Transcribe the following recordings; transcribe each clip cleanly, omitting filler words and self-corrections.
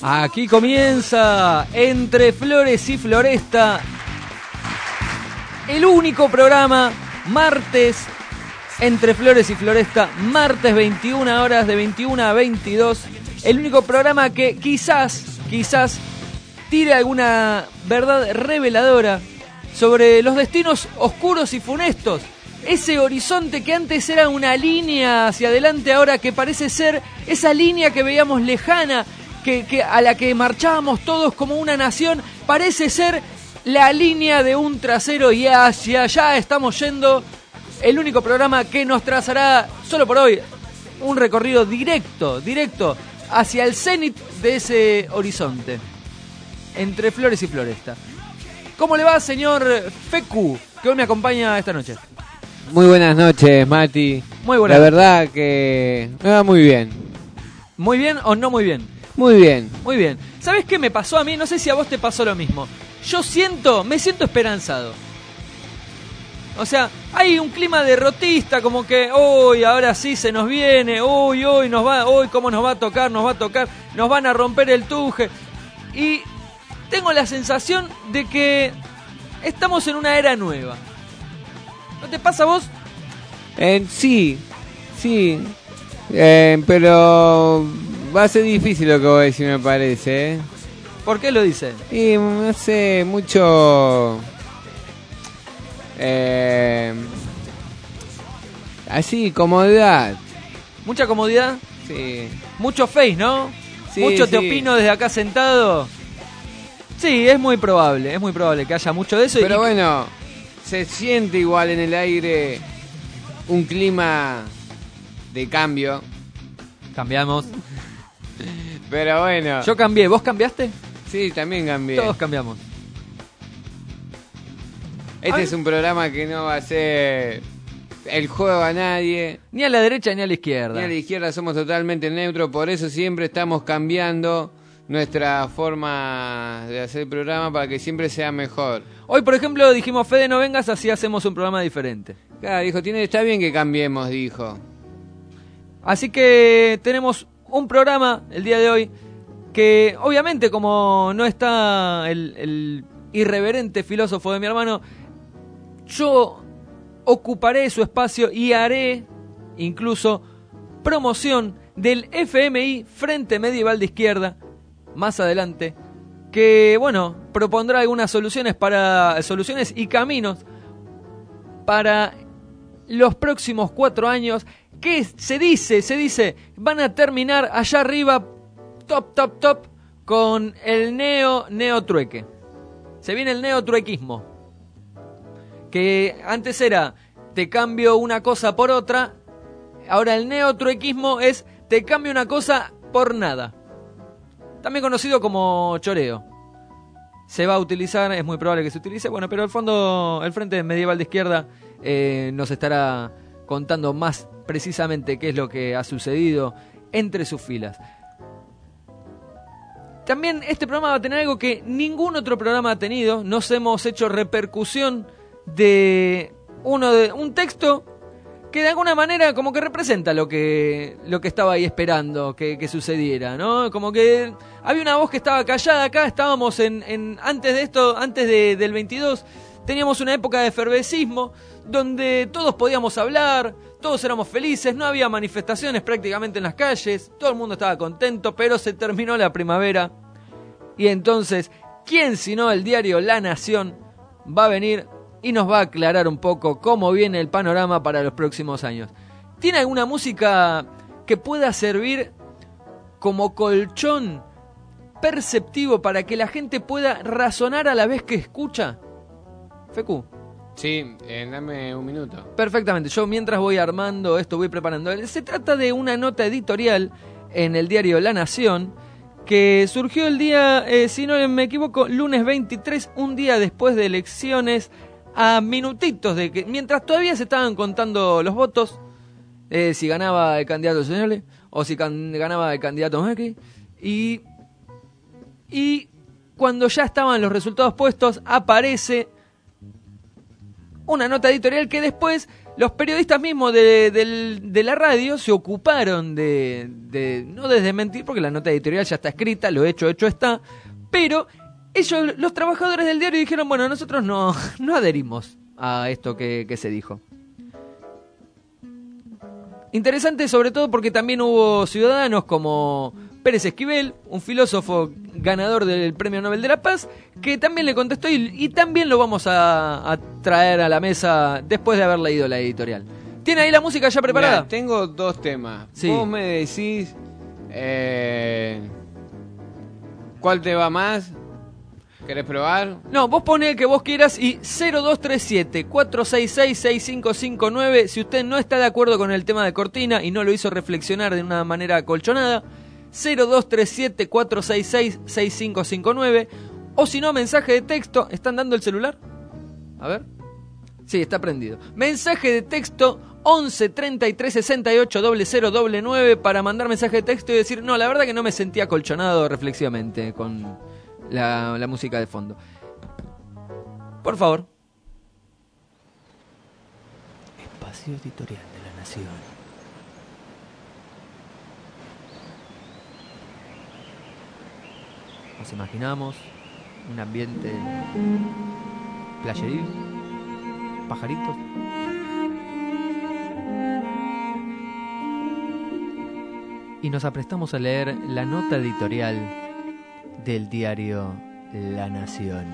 Aquí comienza Entre Flores y Floresta, el único programa martes Entre Flores y Floresta, martes 21 horas de 21 a 22, el único programa que quizás tire alguna verdad reveladora sobre los destinos oscuros y funestos. Ese horizonte que antes era una línea hacia adelante, ahora que parece ser esa línea que veíamos lejana, que a la que marchábamos todos como una nación, parece ser la línea de un trasero, y hacia allá estamos yendo. El único programa que nos trazará, solo por hoy, un recorrido directo hacia el cenit de ese horizonte. Entre Flores y Floresta. ¿Cómo le va, señor Fecu, que hoy me acompaña esta noche? Muy buenas noches, Mati. Muy buenas. La verdad que me va muy bien. ¿Muy bien o no muy bien? Muy bien. Muy bien. ¿Sabes qué me pasó a mí? No sé si a vos te pasó lo mismo. Me siento esperanzado. O sea, hay un clima derrotista, como que hoy, ahora sí se nos viene, hoy cómo nos va a tocar, nos van a romper el tuje. Y tengo la sensación de que estamos en una era nueva. ¿No te pasa a vos? Sí. Pero va a ser difícil lo que voy a decir, me parece. ¿Por qué lo dice? Y no sé, mucho... así, comodidad. ¿Mucha comodidad? Sí. Mucho face, ¿no? Sí, mucho te sí. opino desde acá sentado. Sí, es muy probable que haya mucho de eso. Pero bueno, se siente igual en el aire un clima de cambio. Cambiamos. Pero bueno. Yo cambié, ¿vos cambiaste? Sí, también cambié. Todos cambiamos. Este es un programa que no va a ser el juego a nadie. Ni a la derecha ni a la izquierda. Ni a la izquierda, somos totalmente neutros. Por eso siempre estamos cambiando nuestra forma de hacer el programa para que siempre sea mejor. Hoy, por ejemplo, dijimos, Fede, no vengas, así hacemos un programa diferente. Claro, dijo, está bien que cambiemos, dijo. Así que tenemos un programa el día de hoy que, obviamente, como no está el irreverente filósofo de mi hermano, yo ocuparé su espacio y haré incluso promoción del FMI, Frente Medieval de Izquierda, más adelante, que, bueno, propondrá algunas soluciones y caminos para los próximos 4 años, que se dice, van a terminar allá arriba, top, con el neotrueque. Se viene el neotruequismo, que antes era, te cambio una cosa por otra, ahora el neotruequismo es, te cambio una cosa por nada. También conocido como choreo. Se va a utilizar, es muy probable que se utilice, bueno, pero al fondo el Frente Medieval de Izquierda nos estará contando más precisamente qué es lo que ha sucedido entre sus filas. También este programa va a tener algo que ningún otro programa ha tenido. Nos hemos hecho repercusión de un texto que de alguna manera como que representa lo que estaba ahí esperando que sucediera, ¿no? Como que había una voz que estaba callada acá. Estábamos antes de esto, del 22, teníamos una época de efervescismo donde todos podíamos hablar, todos éramos felices, no había manifestaciones prácticamente en las calles, todo el mundo estaba contento, pero se terminó la primavera y entonces, ¿quién sino el diario La Nación va a venir y nos va a aclarar un poco cómo viene el panorama para los próximos años? ¿Tiene alguna música que pueda servir como colchón perceptivo para que la gente pueda razonar a la vez que escucha? Fecu. Sí, dame un minuto. Perfectamente, yo mientras voy armando esto, voy preparando. Se trata de una nota editorial en el diario La Nación que surgió el día, si no me equivoco, lunes 23, un día después de elecciones, a minutitos de que, mientras todavía se estaban contando los votos, si ganaba el candidato Señole o si ganaba el candidato Macri, y cuando ya estaban los resultados puestos, aparece una nota editorial que después los periodistas mismos de la radio se ocuparon no de desmentir, porque la nota editorial ya está escrita, lo hecho está, pero ellos, los trabajadores del diario, dijeron, bueno, nosotros no adherimos a esto que se dijo. Interesante sobre todo porque también hubo ciudadanos como Pérez Esquivel, un filósofo ganador del Premio Nobel de la Paz, que también le contestó y también lo vamos a traer a la mesa después de haber leído la editorial. ¿Tiene ahí la música ya preparada? Mirá, tengo dos temas. Sí. Vos me decís ¿cuál te va más? ¿Querés probar? No, vos poné el que vos quieras y 0237-466-6559. Si usted no está de acuerdo con el tema de cortina y no lo hizo reflexionar de una manera acolchonada, 0237-466-6559. O si no, mensaje de texto. ¿Están dando el celular? A ver. Sí, está prendido. Mensaje de texto 11 33 68 0009 para mandar mensaje de texto y decir, no, la verdad que no me sentía acolchonado reflexivamente con la música de fondo. Por favor. Espacio Editorial de la Nación. Nos imaginamos un ambiente playeril, pajaritos. Y nos aprestamos a leer la nota editorial del diario La Nación.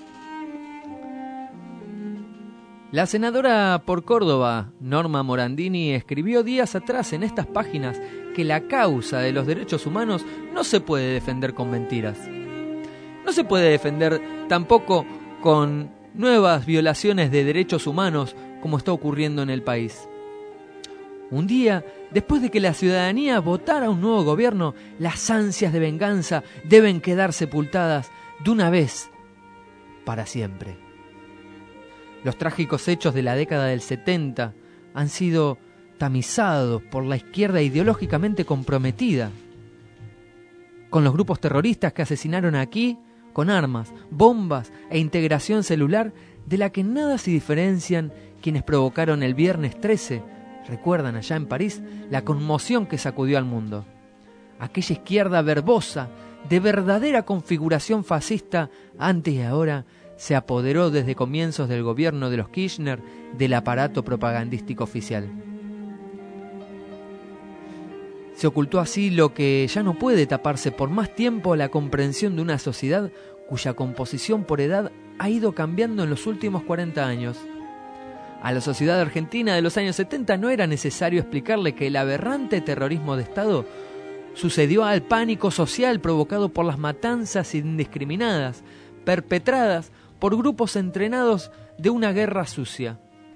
La senadora por Córdoba, Norma Morandini, escribió días atrás en estas páginas que la causa de los derechos humanos no se puede defender con mentiras. No se puede defender tampoco con nuevas violaciones de derechos humanos como está ocurriendo en el país. Un día, después de que la ciudadanía votara un nuevo gobierno, las ansias de venganza deben quedar sepultadas de una vez para siempre. Los trágicos hechos de la década del 70 han sido tamizados por la izquierda ideológicamente comprometida, con los grupos terroristas que asesinaron aquí con armas, bombas e integración celular, de la que nada se diferencian quienes provocaron el viernes 13, recuerdan allá en París, la conmoción que sacudió al mundo. Aquella izquierda verbosa, de verdadera configuración fascista, antes y ahora, se apoderó desde comienzos del gobierno de los Kirchner del aparato propagandístico oficial. Se ocultó así lo que ya no puede taparse por más tiempo, la comprensión de una sociedad cuya composición por edad ha ido cambiando en los últimos 40 años. A la sociedad argentina de los años 70 no era necesario explicarle que el aberrante terrorismo de Estado sucedió al pánico social provocado por las matanzas indiscriminadas, perpetradas por grupos entrenados de una guerra sucia.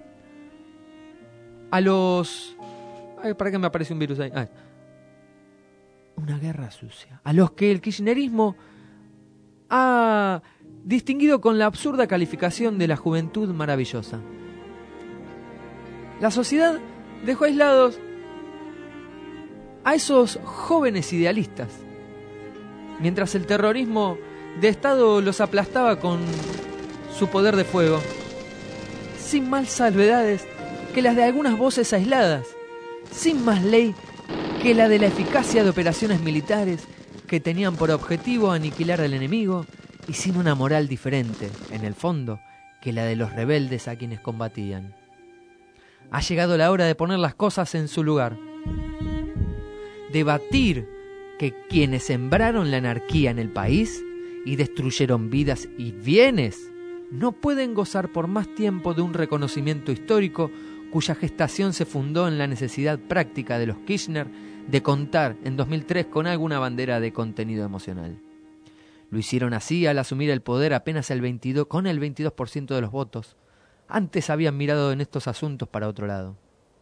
A los... Ay, ¿para qué me aparece un virus ahí? Ay. Una guerra sucia. A los que el kirchnerismo ha distinguido con la absurda calificación de la juventud maravillosa. La sociedad dejó aislados a esos jóvenes idealistas, mientras el terrorismo de Estado los aplastaba con su poder de fuego, sin más salvedades que las de algunas voces aisladas, sin más ley que la de la eficacia de operaciones militares que tenían por objetivo aniquilar al enemigo, y sin una moral diferente, en el fondo, que la de los rebeldes a quienes combatían. Ha llegado la hora de poner las cosas en su lugar. Debatir que quienes sembraron la anarquía en el país y destruyeron vidas y bienes no pueden gozar por más tiempo de un reconocimiento histórico cuya gestación se fundó en la necesidad práctica de los Kirchner de contar en 2003 con alguna bandera de contenido emocional. Lo hicieron así al asumir el poder apenas con el 22% de los votos. Antes habían mirado en estos asuntos para otro lado.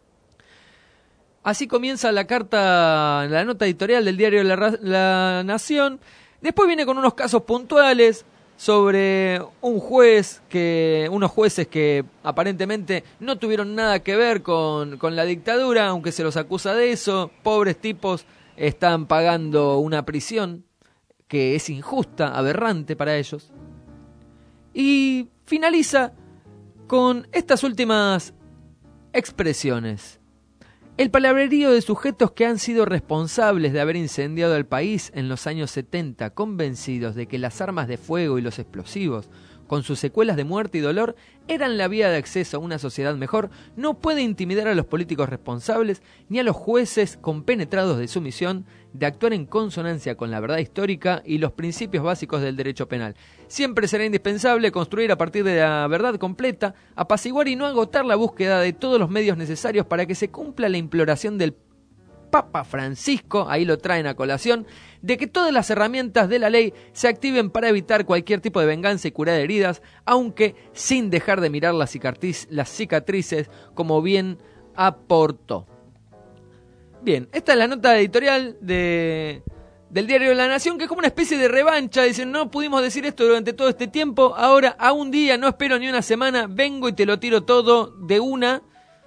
Así comienza la nota editorial del diario La Nación. Después viene con unos casos puntuales sobre unos jueces que aparentemente no tuvieron nada que ver con la dictadura, aunque se los acusa de eso. Pobres tipos están pagando una prisión que es injusta, aberrante para ellos. Y finaliza con estas últimas Expresiones. El palabrerío de sujetos que han sido responsables de haber incendiado el país en los años 70, convencidos de que las armas de fuego y los explosivos, con sus secuelas de muerte y dolor, eran la vía de acceso a una sociedad mejor, no puede intimidar a los políticos responsables ni a los jueces compenetrados de su misión de actuar en consonancia con la verdad histórica y los principios básicos del derecho penal. Siempre será indispensable construir a partir de la verdad completa, apaciguar y no agotar la búsqueda de todos los medios necesarios para que se cumpla la imploración del Papa Francisco, ahí lo traen a colación, de que todas las herramientas de la ley se activen para evitar cualquier tipo de venganza y curar heridas, aunque sin dejar de mirar las cicatrices, como bien aportó. Bien, esta es la nota editorial del diario La Nación, que es como una especie de revancha. Dicen, no pudimos decir esto durante todo este tiempo, ahora a un día, no espero ni una semana, vengo y te lo tiro todo de una.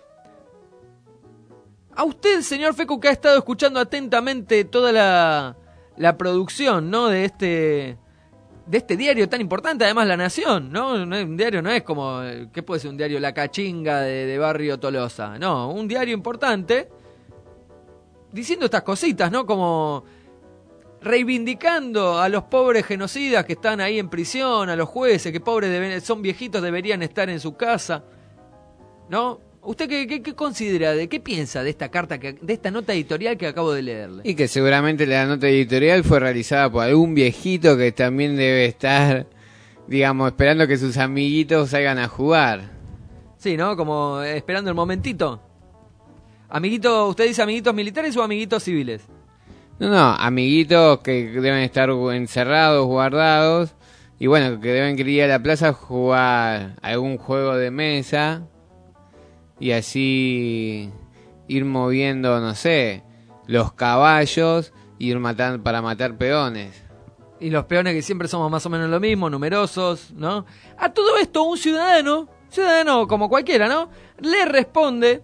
A usted, señor Fecu, que ha estado escuchando atentamente toda la producción, ¿no?, de este diario tan importante, además La Nación, ¿no? Un diario no es como, ¿qué puede ser un diario La Cachinga de Barrio Tolosa? No, un diario importante, diciendo estas cositas, ¿no? Como reivindicando a los pobres genocidas que están ahí en prisión, a los jueces que pobres son viejitos, deberían estar en su casa, ¿no? ¿Usted qué considera, qué piensa de esta carta, de esta nota editorial que acabo de leerle? Y que seguramente la nota editorial fue realizada por algún viejito que también debe estar, digamos, esperando que sus amiguitos salgan a jugar. Sí, ¿no? Como esperando el momentito. Amiguito, ¿usted dice amiguitos militares o amiguitos civiles? No, amiguitos que deben estar encerrados, guardados, y bueno, que deben ir a la plaza a jugar algún juego de mesa. Y así ir moviendo, no sé, los caballos y ir matando para matar peones. Y los peones que siempre somos más o menos lo mismo, numerosos, ¿no? A todo esto un ciudadano como cualquiera, ¿no?, le responde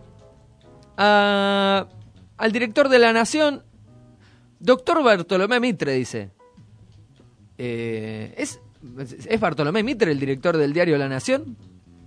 al director de La Nación, doctor Bartolomé Mitre, dice. ¿Es Bartolomé Mitre el director del diario La Nación?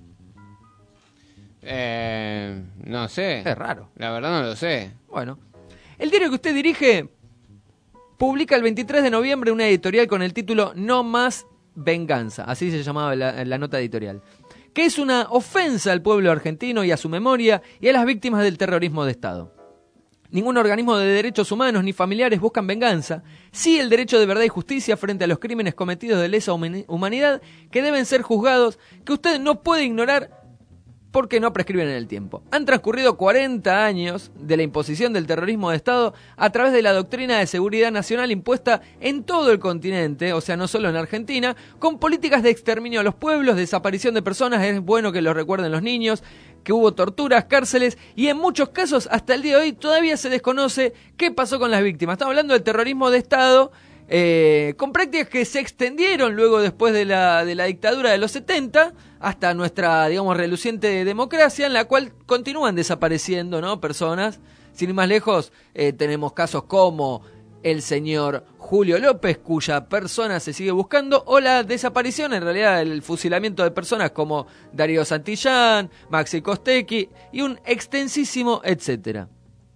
No sé. Es raro. La verdad no lo sé. Bueno, el diario que usted dirige publica el 23 de noviembre una editorial con el título No más venganza, así se llamaba la nota editorial, que es una ofensa al pueblo argentino y a su memoria y a las víctimas del terrorismo de Estado. Ningún organismo de derechos humanos ni familiares buscan venganza, sí el derecho de verdad y justicia frente a los crímenes cometidos de lesa humanidad que deben ser juzgados, que usted no puede ignorar porque no prescriben en el tiempo. Han transcurrido 40 años de la imposición del terrorismo de Estado a través de la doctrina de seguridad nacional impuesta en todo el continente, o sea, no solo en Argentina, con políticas de exterminio a los pueblos, desaparición de personas, es bueno que lo recuerden los niños, que hubo torturas, cárceles, y en muchos casos, hasta el día de hoy, todavía se desconoce qué pasó con las víctimas. Estamos hablando del terrorismo de Estado, con prácticas que se extendieron luego después de la dictadura de los 70 hasta nuestra, digamos, reluciente democracia, en la cual continúan desapareciendo, ¿no?, personas. Sin ir más lejos, tenemos casos como el señor Julio López, cuya persona se sigue buscando, o la desaparición, en realidad el fusilamiento de personas como Darío Santillán, Maxi Costecchi y un extensísimo etcétera.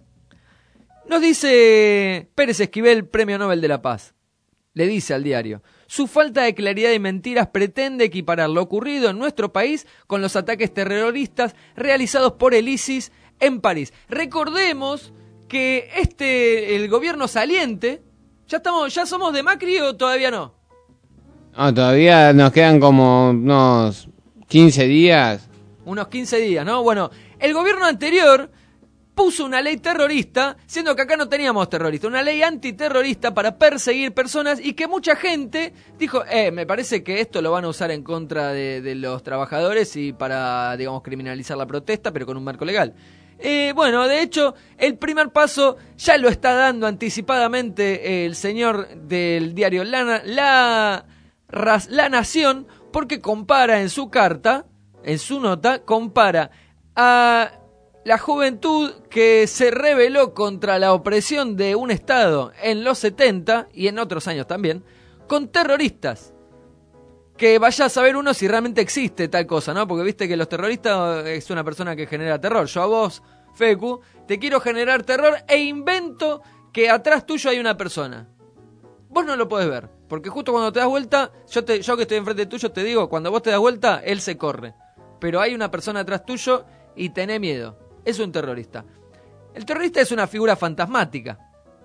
Nos dice Pérez Esquivel, Premio Nobel de la Paz. Le dice al diario: su falta de claridad y mentiras pretende equiparar lo ocurrido en nuestro país con los ataques terroristas realizados por el ISIS en París. Recordemos que el gobierno saliente, ¿ya somos de Macri o todavía no? No, todavía nos quedan como unos 15 días. Unos 15 días, ¿no? Bueno, el gobierno anterior puso una ley terrorista, siendo que acá no teníamos terroristas, una ley antiterrorista para perseguir personas, y que mucha gente dijo, me parece que esto lo van a usar en contra de los trabajadores y para, digamos, criminalizar la protesta, pero con un marco legal. Bueno, de hecho, el primer paso ya lo está dando anticipadamente el señor del diario La Nación, porque compara en su carta, en su nota, compara a la juventud que se rebeló contra la opresión de un Estado en los 70 y en otros años también, con terroristas que vaya a saber uno si realmente existe tal cosa, ¿no? Porque viste que los terroristas es una persona que genera terror. Yo a vos, Fecu, te quiero generar terror e invento que atrás tuyo hay una persona. Vos no lo podés ver, porque justo cuando te das vuelta, yo que estoy enfrente tuyo te digo, cuando vos te das vuelta, él se corre. Pero hay una persona atrás tuyo y tenés miedo. Es un terrorista. El terrorista es una figura fantasmática.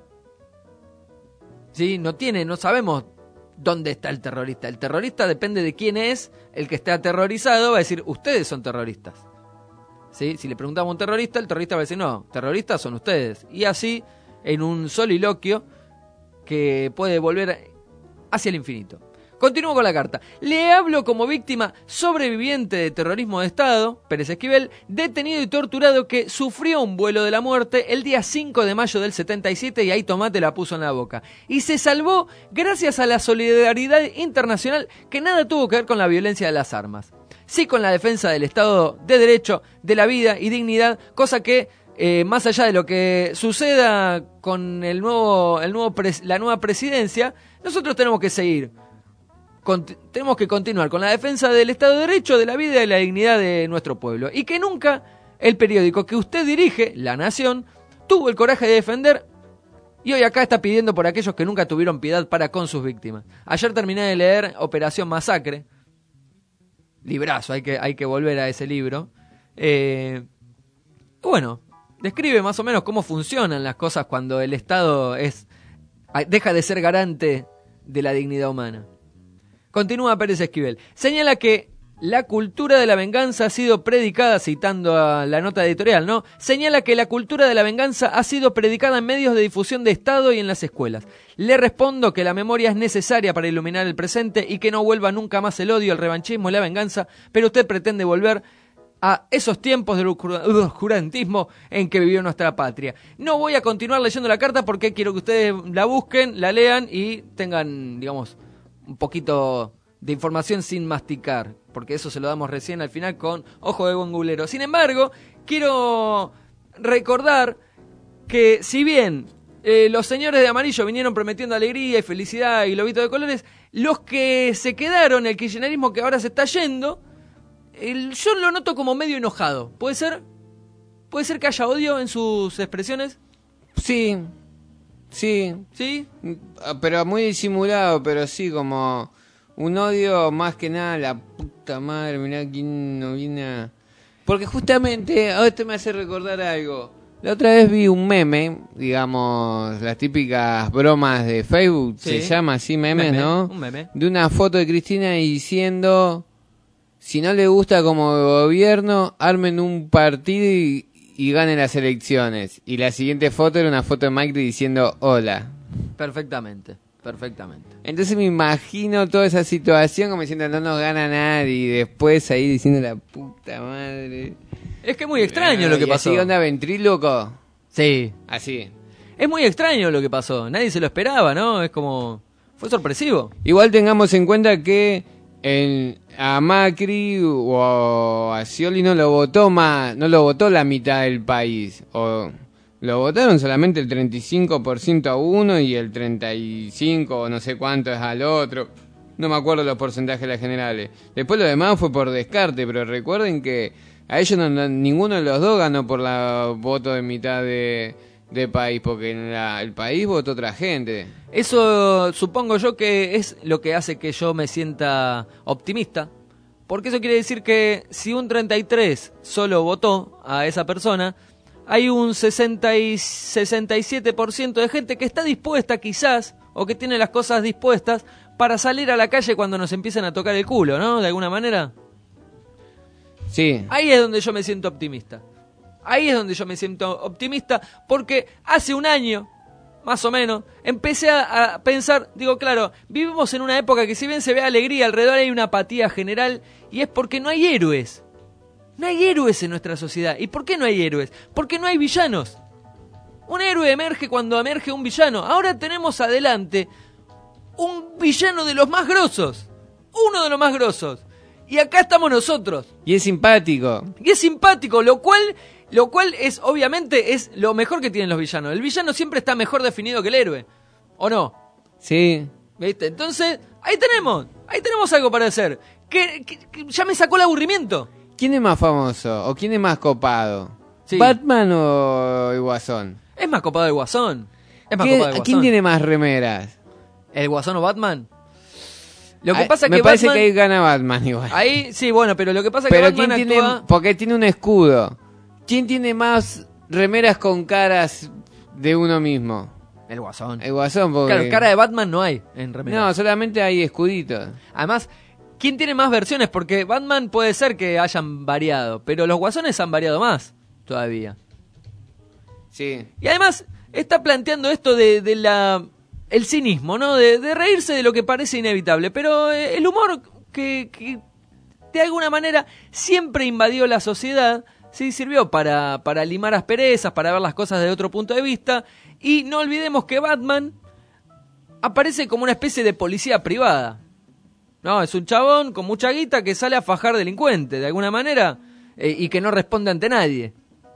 ¿Sí? No sabemos dónde está el terrorista. El terrorista depende de quién es el que esté aterrorizado, va a decir, ustedes son terroristas. ¿Sí? Si le preguntamos a un terrorista, el terrorista va a decir, no, terroristas son ustedes. Y así, en un soliloquio que puede volver hacia el infinito. Continúo con la carta. Le hablo como víctima sobreviviente de terrorismo de Estado, Pérez Esquivel, detenido y torturado que sufrió un vuelo de la muerte el día 5 de mayo del 77 y ahí Tomate la puso en la boca. Y se salvó gracias a la solidaridad internacional que nada tuvo que ver con la violencia de las armas. Sí con la defensa del Estado de Derecho, de la vida y dignidad, cosa que más allá de lo que suceda con la nueva presidencia, nosotros tenemos que seguir. Tenemos que continuar con la defensa del Estado de Derecho, de la vida y la dignidad de nuestro pueblo. Y que nunca el periódico que usted dirige, La Nación, tuvo el coraje de defender y hoy acá está pidiendo por aquellos que nunca tuvieron piedad para con sus víctimas. Ayer terminé de leer Operación Masacre. Librazo, hay que volver a ese libro. Bueno, describe más o menos cómo funcionan las cosas cuando el Estado deja de ser garante de la dignidad humana. Continúa Pérez Esquivel. Señala que la cultura de la venganza ha sido predicada, citando a la nota editorial, ¿no? Señala que la cultura de la venganza ha sido predicada en medios de difusión de Estado y en las escuelas. Le respondo que la memoria es necesaria para iluminar el presente y que no vuelva nunca más el odio, el revanchismo y la venganza, pero usted pretende volver a esos tiempos del oscurantismo en que vivió nuestra patria. No voy a continuar leyendo la carta porque quiero que ustedes la busquen, la lean y tengan, digamos, un poquito de información sin masticar, porque eso se lo damos recién al final con ojo de buen gulero. Sin embargo, quiero recordar que si bien los señores de amarillo vinieron prometiendo alegría y felicidad y globito de colores, los que se quedaron, el kirchnerismo que ahora se está yendo, yo lo noto como medio enojado. ¿Puede ser? ¿Puede ser que haya odio en sus expresiones? Sí. ¿Sí? Pero muy disimulado, pero sí, como un odio más que nada, la puta madre, mirá quién no viene a... Porque justamente, esto me hace recordar algo. La otra vez vi un meme, digamos, las típicas bromas de Facebook, Sí. se llama así memes, ¿no? Un meme. De una foto de Cristina diciendo, si no le gusta como gobierno, armen un partido y ganen las elecciones. Y la siguiente foto era una foto de Macri diciendo hola. Perfectamente. Entonces me imagino toda esa situación como diciendo no nos gana nadie y después ahí diciendo la puta madre. Es que es muy extraño lo que pasó. ¿Así onda ventríloco? Sí. Así. Es muy extraño lo que pasó. Nadie se lo esperaba, ¿no? Es como... Fue sorpresivo. Igual tengamos en cuenta que a Macri o a Scioli no lo votó la mitad del país. O lo votaron solamente el 35% a uno y el 35% o no sé cuánto es al otro. No me acuerdo los porcentajes de las generales. Después lo demás fue por descarte, pero recuerden que a ellos ninguno de los dos ganó por la voto de mitad de país, porque en el país votó otra gente. Eso supongo yo que es lo que hace que yo me sienta optimista, porque eso quiere decir que si un 33 solo votó a esa persona, hay un 67% de gente que está dispuesta quizás, o que tiene las cosas dispuestas para salir a la calle cuando nos empiezan a tocar el culo, ¿no? De alguna manera. Sí. Ahí es donde yo me siento optimista. Porque hace un año, más o menos, empecé a pensar, digo, claro, vivimos en una época que si bien se ve alegría, alrededor hay una apatía general, y es porque no hay héroes. No hay héroes en nuestra sociedad. ¿Y por qué no hay héroes? Porque no hay villanos. Un héroe emerge cuando emerge un villano. Ahora tenemos adelante un villano de los más grosos. Uno de los más grosos. Y acá estamos nosotros. Y es simpático. Lo cual es, obviamente, es lo mejor que tienen los villanos. El villano siempre está mejor definido que el héroe. ¿O no? Sí. ¿Viste? Entonces, ahí tenemos. Ahí tenemos algo para hacer. Que ya me sacó el aburrimiento. ¿Quién es más famoso o quién es más copado? Sí. ¿Batman o el Guasón? Es más copado el Guasón. Es más copado el Guasón. ¿Quién tiene más remeras? ¿El Guasón o Batman? Lo que pasa es me que parece Batman, que ahí gana Batman igual. Ahí, sí, bueno, pero lo que pasa es que Pero Batman ¿quién tiene? actúa... Porque tiene un escudo. ¿Quién tiene más remeras con caras de uno mismo? El Guasón. El Guasón, porque... Claro, cara de Batman no hay en remera. No, solamente hay escuditos. Además, ¿quién tiene más versiones? Porque Batman puede ser que hayan variado, pero los Guasones han variado más todavía. Sí. Y además, está planteando esto de el cinismo, ¿no? De reírse de lo que parece inevitable. Pero el humor que de alguna manera siempre invadió la sociedad, sí sirvió para limar asperezas, para ver las cosas desde otro punto de vista. Y no olvidemos que Batman aparece como una especie de policía privada. No, es un chabón con mucha guita que sale a fajar delincuentes, de alguna manera, y que no responde ante nadie.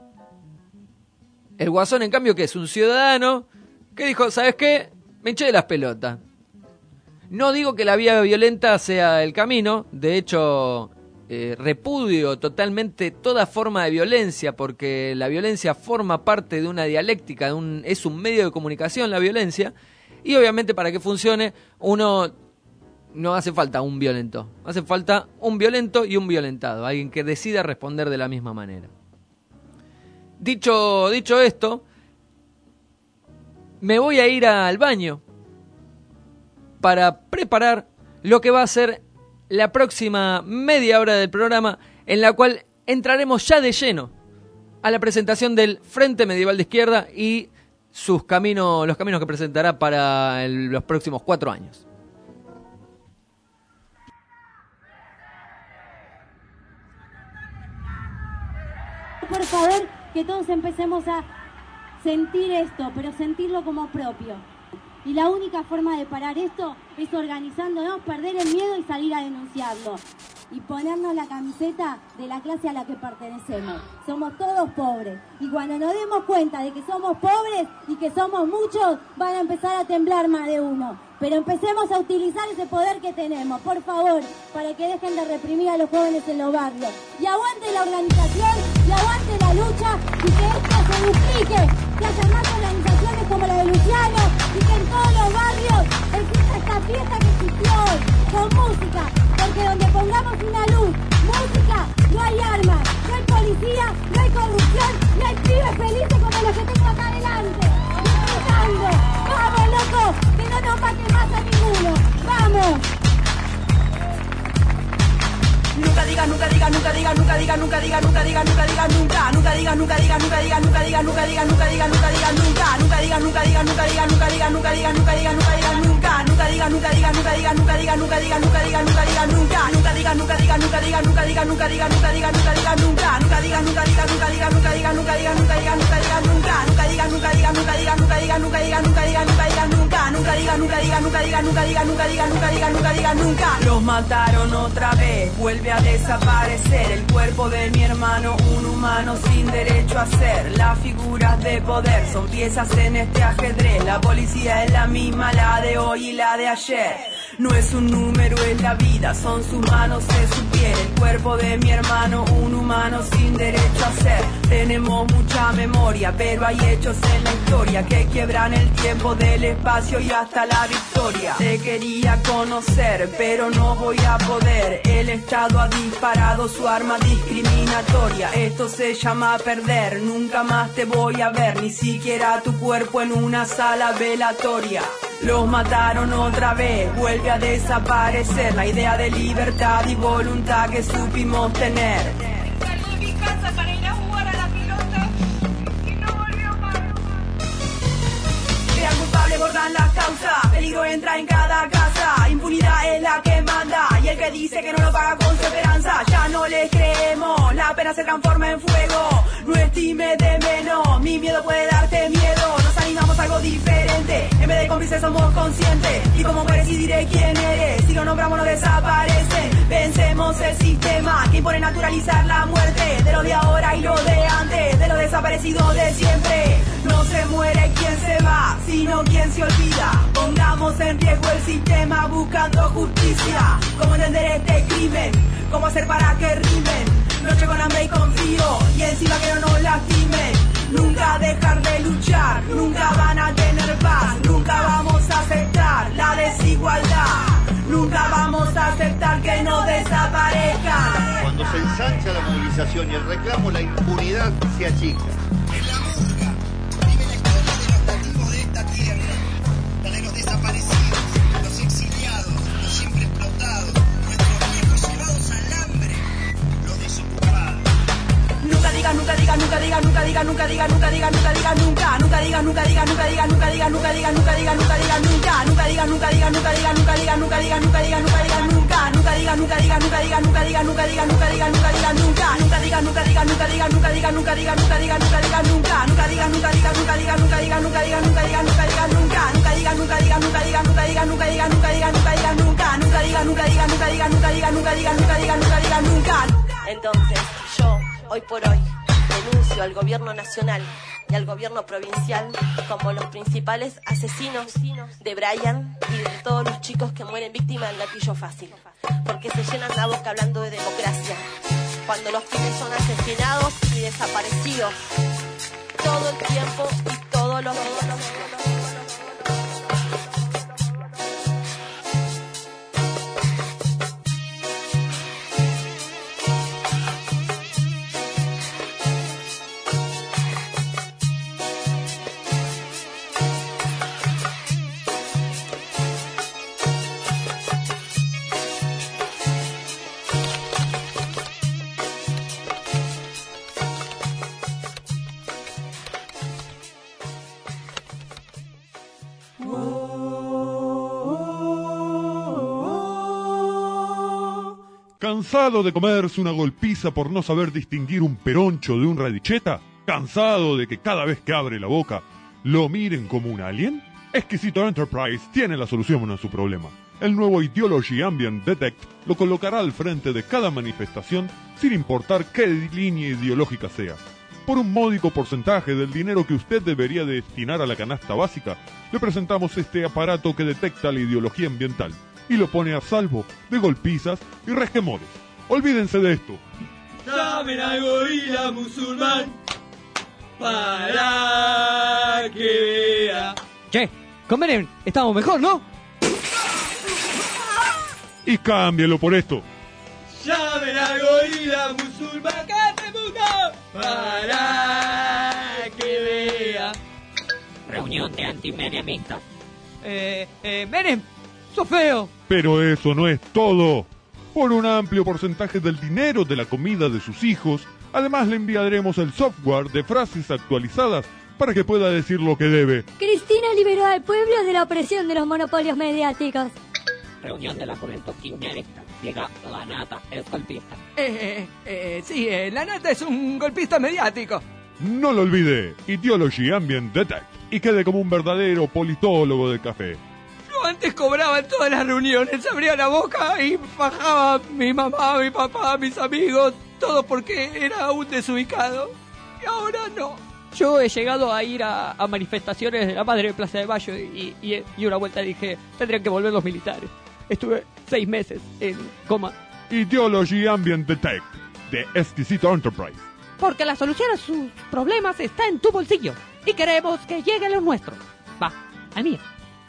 El Guasón, en cambio, que es un ciudadano que dijo, ¿sabes qué? Me eché de las pelotas. No digo que la vía violenta sea el camino, de hecho, repudio totalmente toda forma de violencia, porque la violencia forma parte de una dialéctica, es un medio de comunicación la violencia, y obviamente para que funcione, no hace falta un violento, hace falta un violento y un violentado, alguien que decida responder de la misma manera. Dicho esto, me voy a ir al baño para preparar lo que va a ser la próxima media hora del programa, en la cual entraremos ya de lleno a la presentación del Frente Medieval de Izquierda y los caminos que presentará para los próximos 4 años. Por favor, que todos empecemos a sentir esto, pero sentirlo como propio. Y la única forma de parar esto es organizándonos, perder el miedo y salir a denunciarlo. Y ponernos la camiseta de la clase a la que pertenecemos. Somos todos pobres. Y cuando nos demos cuenta de que somos pobres y que somos muchos, van a empezar a temblar más de uno. Pero empecemos a utilizar ese poder que tenemos, por favor, para que dejen de reprimir a los jóvenes en los barrios. Y aguante la organización, y aguante la lucha, y que esto se duplique, que haya más organizaciones como la de Luciano, y que en todos los barrios exista esta fiesta que existió hoy, con música, porque donde pongamos una luz, música, no hay armas, no hay policía, no hay corrupción, no hay pibes felices como los que tengo acá adelante. Disfrutando. ¡Vamos, loco! ¡Que no nos mate más a ninguno! ¡Vamos! Nunca digas, nunca digas, nunca digas, nunca digas, nunca digas, nunca digas, nunca digas, nunca, nunca digas, nunca digas, nunca digas, nunca digas, nunca digas, nunca digas, nunca digas, nunca, nunca digas, nunca digas, nunca digas, nunca digas, nunca digas, nunca digas, nunca digas, nunca, nunca digas, nunca digas, nunca digas, nunca digas, nunca digas, nunca digas, nunca digas, nunca, nunca digas, nunca digas, nunca digas, nunca digas, nunca digas, nunca digas, nunca digas, nunca, nunca digas, nunca digas, nunca digas, nunca digas, nunca digas, nunca digas, nunca digas, nunca, nunca digas, nunca digas, nunca digas, nunca digas, nunca digas, nunca digas, nunca digas, nunca, nunca digas, nunca digas, nunca digas, nunca digas, nunca digas, nunca digas, nunca digas, nunca. Los mataron otra vez, vuelve a desaparecer el cuerpo de mi hermano, un humano sin derecho a ser. Las figuras de poder son piezas en este ajedrez. La policía es la misma, la de hoy y la de ayer. No es un número, es la vida, son sus manos, es su piel. El cuerpo de mi hermano, un humano sin derecho a ser. Tenemos mucha memoria, pero hay hechos en la historia que quiebran el tiempo del espacio y hasta la victoria. Te quería conocer, pero no voy a poder. El Estado ha disparado su arma discriminatoria. Esto se llama perder, nunca más te voy a ver, ni siquiera tu cuerpo en una sala velatoria. Los mataron otra vez, vuelve a desaparecer la idea de libertad y voluntad que supimos tener. Salí de mi casa para ir a jugar a la pelota y no volvió más. Vean culpable, borran las causas, peligro entra en cada casa, impunidad es la que manda y el que dice que no lo paga con su esperanza, ya no le creemos, la pena se transforma en fuego, no estimes de menos, mi miedo puede darte miedo, nos animamos a algo diferente, en vez de cómplices somos conscientes, y como mueres y diré quién eres, si lo nombramos no desaparecen, vencemos el sistema que impone naturalizar la muerte de lo de ahora y lo de antes, de los desaparecidos de siempre. No se muere quien se va, sino quien se olvida. Pongamos en riesgo el sistema buscando justicia. ¿Cómo entender este crimen? ¿Cómo hacer para que rimen? Noche con hambre y con frío, y encima que no nos lastimen. Nunca dejar de luchar, nunca van a tener paz. Nunca vamos a aceptar la desigualdad. Nunca vamos a aceptar que nos desaparezcan. Cuando se ensancha la movilización y el reclamo, la impunidad se achica. En la murga vive la historia de los nativos de esta tierra, la de los desaparecidos, los exiliados, los siempre explotados, nuestros viejos llevados al hambre, los desocupados. Nunca digas, nunca digas, nunca digas, nunca digas, nunca digas, nunca digas, nunca digas, nunca. Nunca digas, nunca digas, nunca digas, nunca digas, nunca digas, nunca digas, nunca digas, nunca. Nunca digas, nunca digas, nunca digas, nunca digas, nunca digas, nunca digas, nunca digas, nunca. Nunca digas, nunca digas, nunca digas, nunca digas, nunca digas, nunca digas, nunca digas, nunca. Nunca digas, nunca digas, nunca digas, nunca digas, nunca digas, nunca digas, nunca digas, nunca. Nunca digas, nunca digas, nunca digas, nunca digas, nunca digas, nunca digas, nunca digas, nunca. Nunca digas, nunca digas, nunca digas, nunca digas, nunca digas, nunca digas, nunca digas, nunca. Nunca digas, nunca digas, nunca digas, nunca digas, nunca digas, nunca digas, nunca digas, nunca. Entonces, yo, hoy por hoy, denuncio al gobierno nacional y al gobierno provincial como los principales asesinos de Brian y de todos los chicos que mueren víctimas del gatillo fácil, porque se llenan la boca hablando de democracia cuando los pibes son asesinados y desaparecidos todo el tiempo y todos los días. ¿Cansado de comerse una golpiza por no saber distinguir un peroncho de un radicheta? ¿Cansado de que cada vez que abre la boca lo miren como un alien? Exquisito Enterprise tiene la solución a su problema. El nuevo Ideology Ambient Detect lo colocará al frente de cada manifestación sin importar qué línea ideológica sea. Por un módico porcentaje del dinero que usted debería destinar a la canasta básica, le presentamos este aparato que detecta la ideología ambiental y lo pone a salvo de golpizas y resquemores. Olvídense de esto. Llamen al gorila musulmán para que vea. Che, con Menem estamos mejor, ¿no? Y cámbielo por esto. Llamen al gorila musulmán para que vea. Reunión de antimenemistas. Menem, sos feo. Pero eso no es todo. Por un amplio porcentaje del dinero de la comida de sus hijos, además le enviaremos el software de frases actualizadas para que pueda decir lo que debe. Cristina liberó al pueblo de la opresión de los monopolios mediáticos. Reunión de la juventud kirchnerista. Llega la nata, es golpista. Sí, la nata es un golpista mediático. No lo olvide, Ideology Ambient Detect, y quede como un verdadero politólogo de café. Yo antes cobraba en todas las reuniones, abría la boca y bajaba mi mamá, mi papá, mis amigos, todo porque era un desubicado. Y ahora no. Yo he llegado a ir a manifestaciones de la Madre de Plaza de Mayo y una vuelta dije, tendrían que volver los militares. Estuve 6 meses en coma. Ideology Ambient Detect, de Exquisito Enterprise. Porque la solución a sus problemas está en tu bolsillo. Y queremos que llegue a los nuestros. Va, al mío.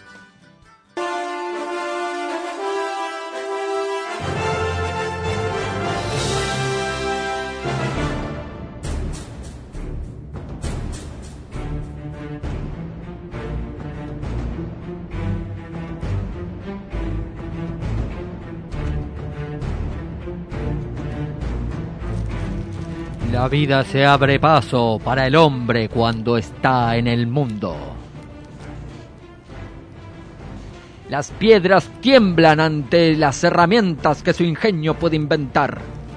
La vida se abre paso para el hombre cuando está en el mundo. Las piedras tiemblan ante las herramientas que su ingenio puede inventar.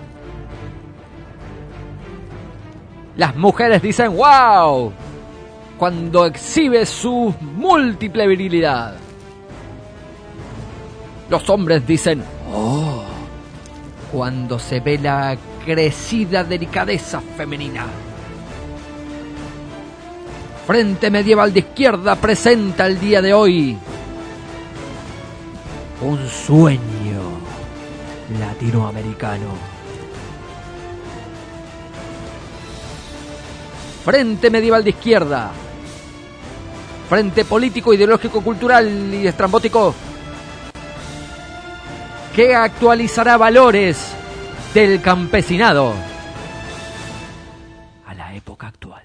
Las mujeres dicen ¡wow! Cuando exhibe su múltiple virilidad. Los hombres dicen ¡oh! cuando se ve la crecida delicadeza femenina. Frente Medieval de Izquierda presenta el día de hoy un sueño latinoamericano. Frente Medieval de Izquierda, frente político, ideológico, cultural y estrambótico, que actualizará valores del campesinado a la época actual.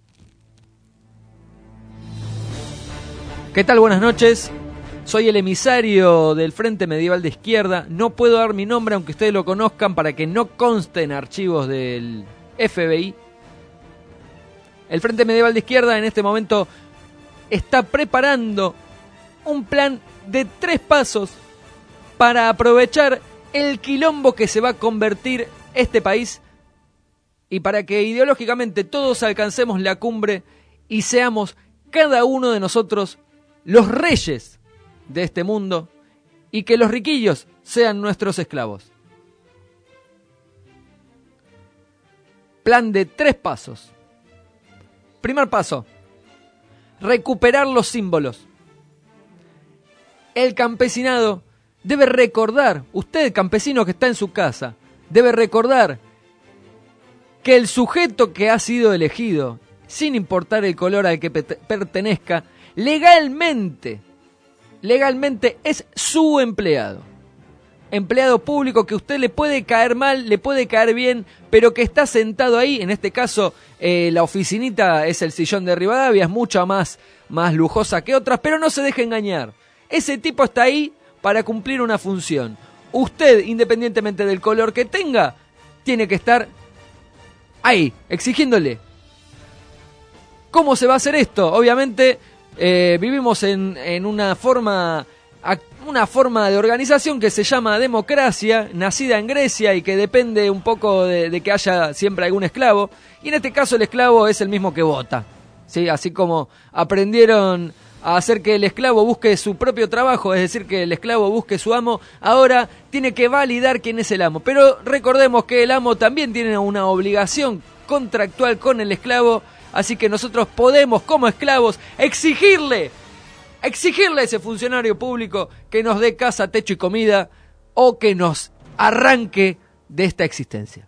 ¿Qué tal? Buenas noches. Soy el emisario del Frente Medieval de Izquierda. No puedo dar mi nombre, aunque ustedes lo conozcan, para que no conste en archivos del FBI. El Frente Medieval de Izquierda en este momento está preparando un plan de 3 pasos para aprovechar el quilombo que se va a convertir este país y para que ideológicamente todos alcancemos la cumbre y seamos cada uno de nosotros los reyes de este mundo y que los riquillos sean nuestros esclavos. Plan de 3 pasos. Primer paso: recuperar los símbolos. El campesinado debe recordar, usted campesino que está en su casa, debe recordar que el sujeto que ha sido elegido, sin importar el color al que pertenezca, legalmente es su empleado. Empleado público que a usted le puede caer mal, le puede caer bien, pero que está sentado ahí. En este caso, la oficinita es el sillón de Rivadavia, es mucho más lujosa que otras, pero no se deje engañar. Ese tipo está ahí para cumplir una función. Usted, independientemente del color que tenga, tiene que estar ahí, exigiéndole. ¿Cómo se va a hacer esto? Obviamente, vivimos en una forma de organización que se llama democracia, nacida en Grecia y que depende un poco de que haya siempre algún esclavo. Y en este caso el esclavo es el mismo que vota, ¿sí? Así como aprendieron a hacer que el esclavo busque su propio trabajo, es decir, que el esclavo busque su amo, ahora tiene que validar quién es el amo. Pero recordemos que el amo también tiene una obligación contractual con el esclavo, así que nosotros podemos, como esclavos, exigirle a ese funcionario público que nos dé casa, techo y comida, o que nos arranque de esta existencia.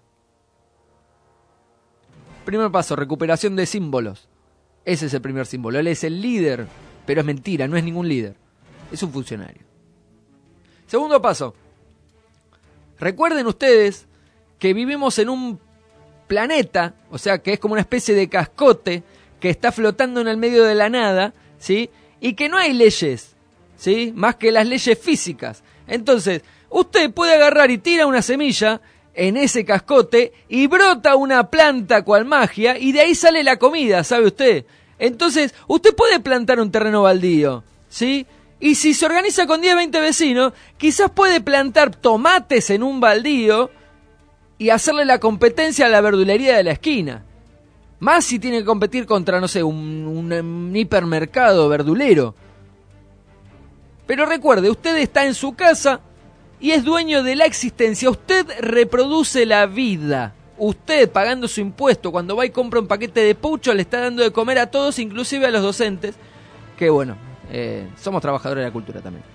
Primer paso: recuperación de símbolos. Ese es el primer símbolo. Él es el líder, pero es mentira, no es ningún líder. Es un funcionario. Segundo paso: recuerden ustedes que vivimos en un planeta, o sea, que es como una especie de cascote que está flotando en el medio de la nada, ¿sí? Y que no hay leyes, ¿sí? Más que las leyes físicas. Entonces, usted puede agarrar y tira una semilla en ese cascote y brota una planta cual magia y de ahí sale la comida, ¿sabe usted? Entonces, usted puede plantar un terreno baldío, ¿sí? Y si se organiza con 10, 20 vecinos, quizás puede plantar tomates en un baldío y hacerle la competencia a la verdulería de la esquina. Más si tiene que competir contra, no sé, un hipermercado verdulero. Pero recuerde, usted está en su casa y es dueño de la existencia. Usted reproduce la vida. Usted, pagando su impuesto, cuando va y compra un paquete de pucho, le está dando de comer a todos, inclusive a los docentes, que bueno, somos trabajadores de la cultura también.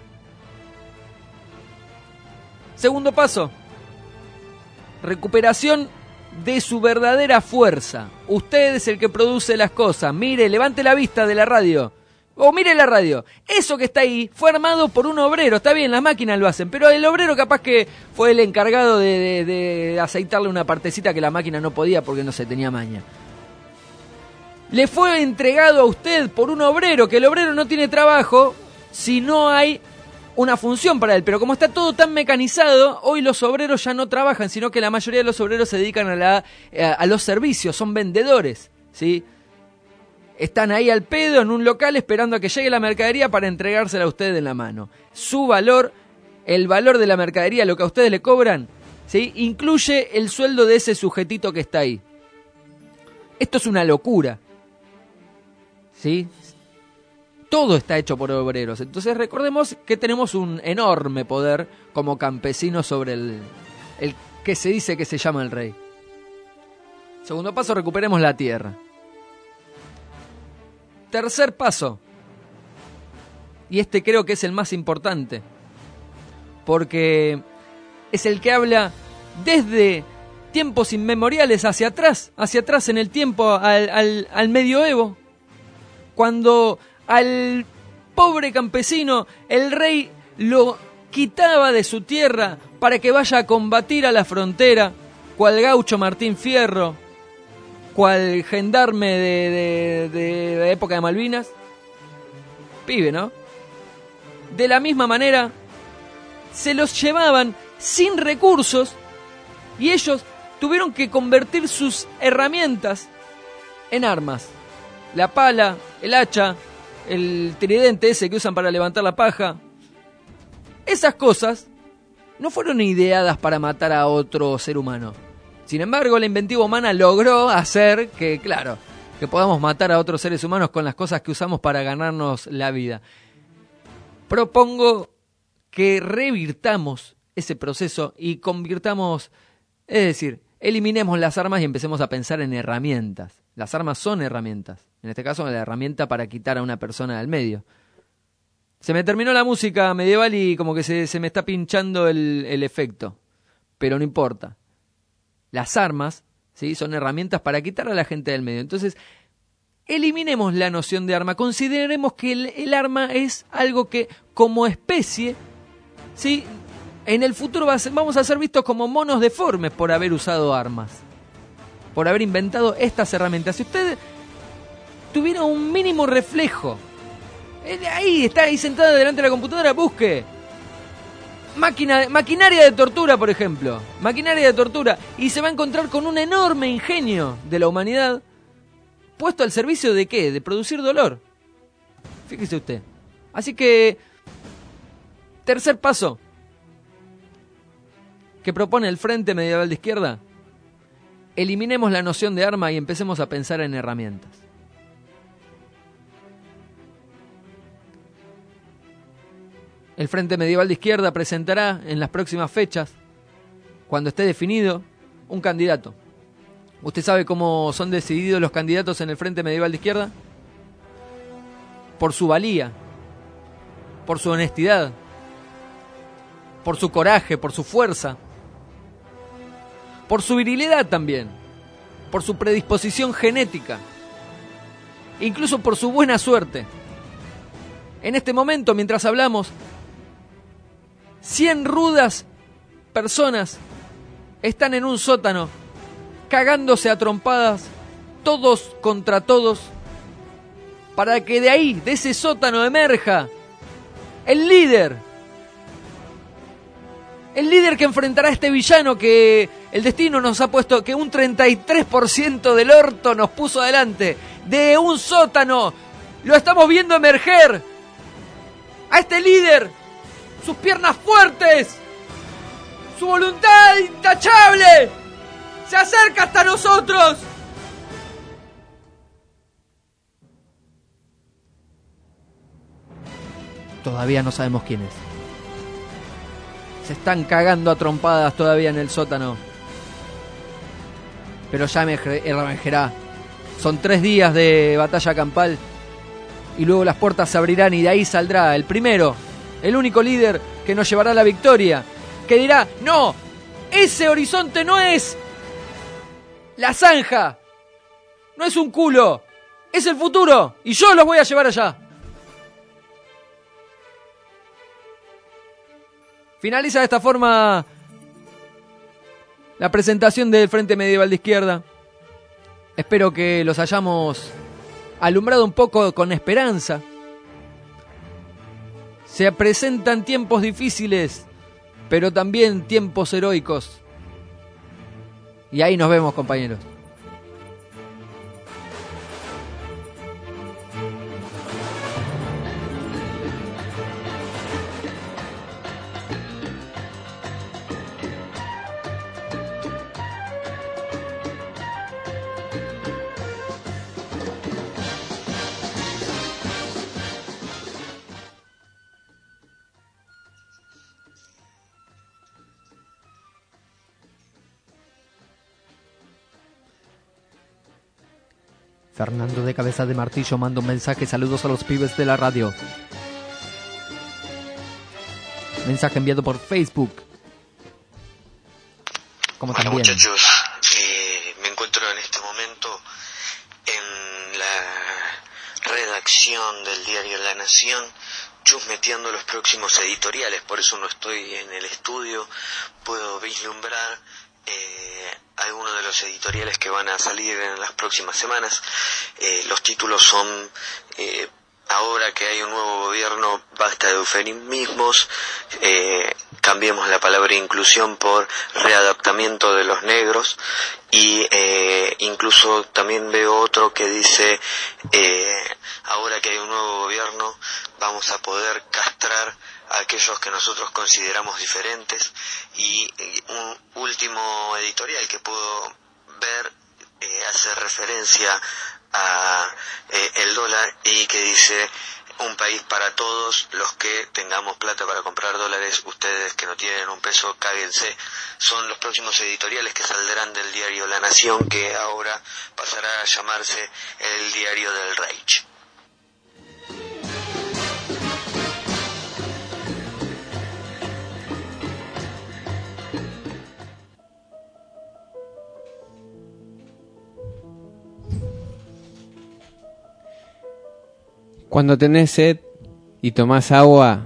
Segundo paso: recuperación de su verdadera fuerza. Usted es el que produce las cosas. Mire, levante la vista de la radio. O mire la radio. Eso que está ahí fue armado por un obrero. Está bien, las máquinas lo hacen, pero el obrero capaz que fue el encargado de aceitarle una partecita que la máquina no podía porque no se tenía maña. Le fue entregado a usted por un obrero, que el obrero no tiene trabajo si no hay una función para él, pero como está todo tan mecanizado, hoy los obreros ya no trabajan, sino que la mayoría de los obreros se dedican a los servicios, son vendedores, ¿sí? Están ahí al pedo en un local esperando a que llegue la mercadería para entregársela a usted en la mano. Su valor, el valor de la mercadería, lo que a ustedes le cobran, ¿sí? Incluye el sueldo de ese sujetito que está ahí. Esto es una locura, ¿sí? Todo está hecho por obreros. Entonces recordemos que tenemos un enorme poder como campesinos sobre el que se dice que se llama el rey. Segundo paso, recuperemos la tierra. Tercer paso, y este creo que es el más importante, porque es el que habla desde tiempos inmemoriales hacia atrás en el tiempo, al medioevo, cuando al pobre campesino el rey lo quitaba de su tierra para que vaya a combatir a la frontera, cual gaucho Martín Fierro, cual gendarme de la época de Malvinas. Pibe, ¿no? De la misma manera, se los llevaban sin recursos y ellos tuvieron que convertir sus herramientas en armas. La pala, el hacha, el tridente ese que usan para levantar la paja. Esas cosas no fueron ideadas para matar a otro ser humano. Sin embargo, la inventiva humana logró hacer que, claro, que podamos matar a otros seres humanos con las cosas que usamos para ganarnos la vida. Propongo que revirtamos ese proceso y convirtamos, es decir, eliminemos las armas y empecemos a pensar en herramientas. Las armas son herramientas. En este caso, la herramienta para quitar a una persona del medio. Se me terminó la música medieval y como que se me está pinchando el efecto. Pero no importa. Las armas, ¿sí?, son herramientas para quitar a la gente del medio. Entonces, eliminemos la noción de arma. Consideremos que el arma es algo que, como especie, ¿sí?, en el futuro vamos a ser vistos como monos deformes por haber usado armas. Por haber inventado estas herramientas. Si usted tuviera un mínimo reflejo, ahí está ahí sentado delante de la computadora, busque maquinaria de tortura, por ejemplo. Maquinaria de tortura. Y se va a encontrar con un enorme ingenio de la humanidad puesto al servicio de ¿qué? De producir dolor. Fíjese usted. Así que, tercer paso que propone el Frente Medieval de Izquierda: eliminemos la noción de arma y empecemos a pensar en herramientas. El Frente Medieval de Izquierda presentará en las próximas fechas, cuando esté definido, un candidato. ¿Usted sabe cómo son decididos los candidatos en el Frente Medieval de Izquierda? Por su valía, por su honestidad, por su coraje, por su fuerza, por su virilidad también, por su predisposición genética, incluso por su buena suerte. En este momento, mientras hablamos, 100 rudas personas están en un sótano, cagándose a trompadas, todos contra todos, para que de ahí, de ese sótano, emerja el líder que enfrentará a este villano que el destino nos ha puesto, que un 33% del orto nos puso adelante. De un sótano lo estamos viendo emerger a este líder, sus piernas fuertes, su voluntad intachable, se acerca hasta nosotros. Todavía no sabemos quién es. Se están cagando a trompadas todavía en el sótano. Pero ya emergerá. Son 3 días de batalla campal. Y luego las puertas se abrirán y de ahí saldrá el primero, el único líder que nos llevará a la victoria. Que dirá: no, ese horizonte no es la zanja, no es un culo, es el futuro. Y yo los voy a llevar allá. Finaliza de esta forma la presentación del Frente Medieval de Izquierda. Espero que los hayamos alumbrado un poco con esperanza. Se presentan tiempos difíciles, pero también tiempos heroicos. Y ahí nos vemos, compañeros. Fernando de Cabeza de Martillo manda un mensaje. Saludos a los pibes de la radio. Mensaje enviado por Facebook. Como bueno, también. Muchachos, me encuentro en este momento en la redacción del diario La Nación, chusmeteando los próximos editoriales. Por eso no estoy en el estudio. Puedo vislumbrar algunos de los editoriales que van a salir en las próximas semanas. Los títulos son ahora que hay un nuevo gobierno, basta de eufemismos, cambiemos la palabra inclusión por readaptamiento de los negros, y incluso también veo otro que dice ahora que hay un nuevo gobierno vamos a poder castrar a aquellos que nosotros consideramos diferentes. Y un último editorial que puedo ver hace referencia a el dólar y que dice: un país para todos, los que tengamos plata para comprar dólares, ustedes que no tienen un peso, cáguense. Son los próximos editoriales que saldrán del diario La Nación, que ahora pasará a llamarse el diario del Reich. Cuando tenés sed y tomás agua,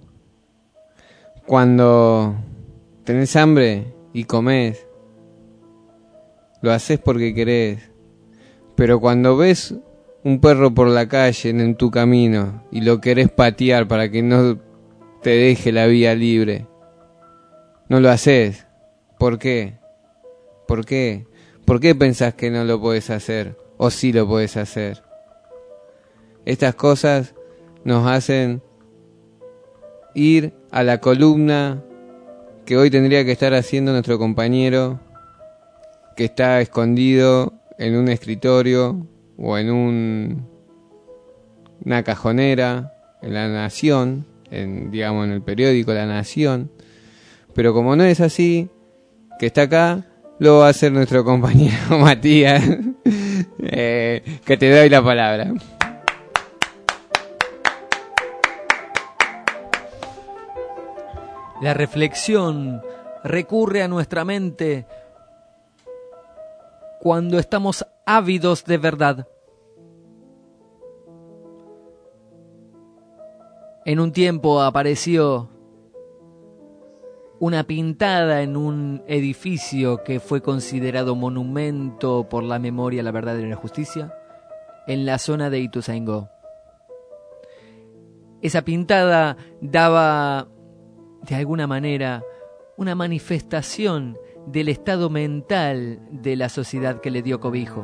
cuando tenés hambre y comés, lo haces porque querés. Pero cuando ves un perro por la calle en tu camino y lo querés patear para que no te deje la vía libre, no lo haces. ¿Por qué? ¿Por qué? ¿Por qué pensás que no lo podés hacer? ¿O sí lo podés hacer? Estas cosas nos hacen ir a la columna que hoy tendría que estar haciendo nuestro compañero, que está escondido en un escritorio o en una cajonera en La Nación, digamos en el periódico La Nación. Pero como no es así, que está acá, lo va a hacer nuestro compañero Matías, que te doy la palabra. La reflexión recurre a nuestra mente cuando estamos ávidos de verdad. En un tiempo apareció una pintada en un edificio que fue considerado monumento por la memoria, la verdad y la justicia, en la zona de Ituzaingó. Esa pintada daba, de alguna manera, una manifestación del estado mental de la sociedad que le dio cobijo.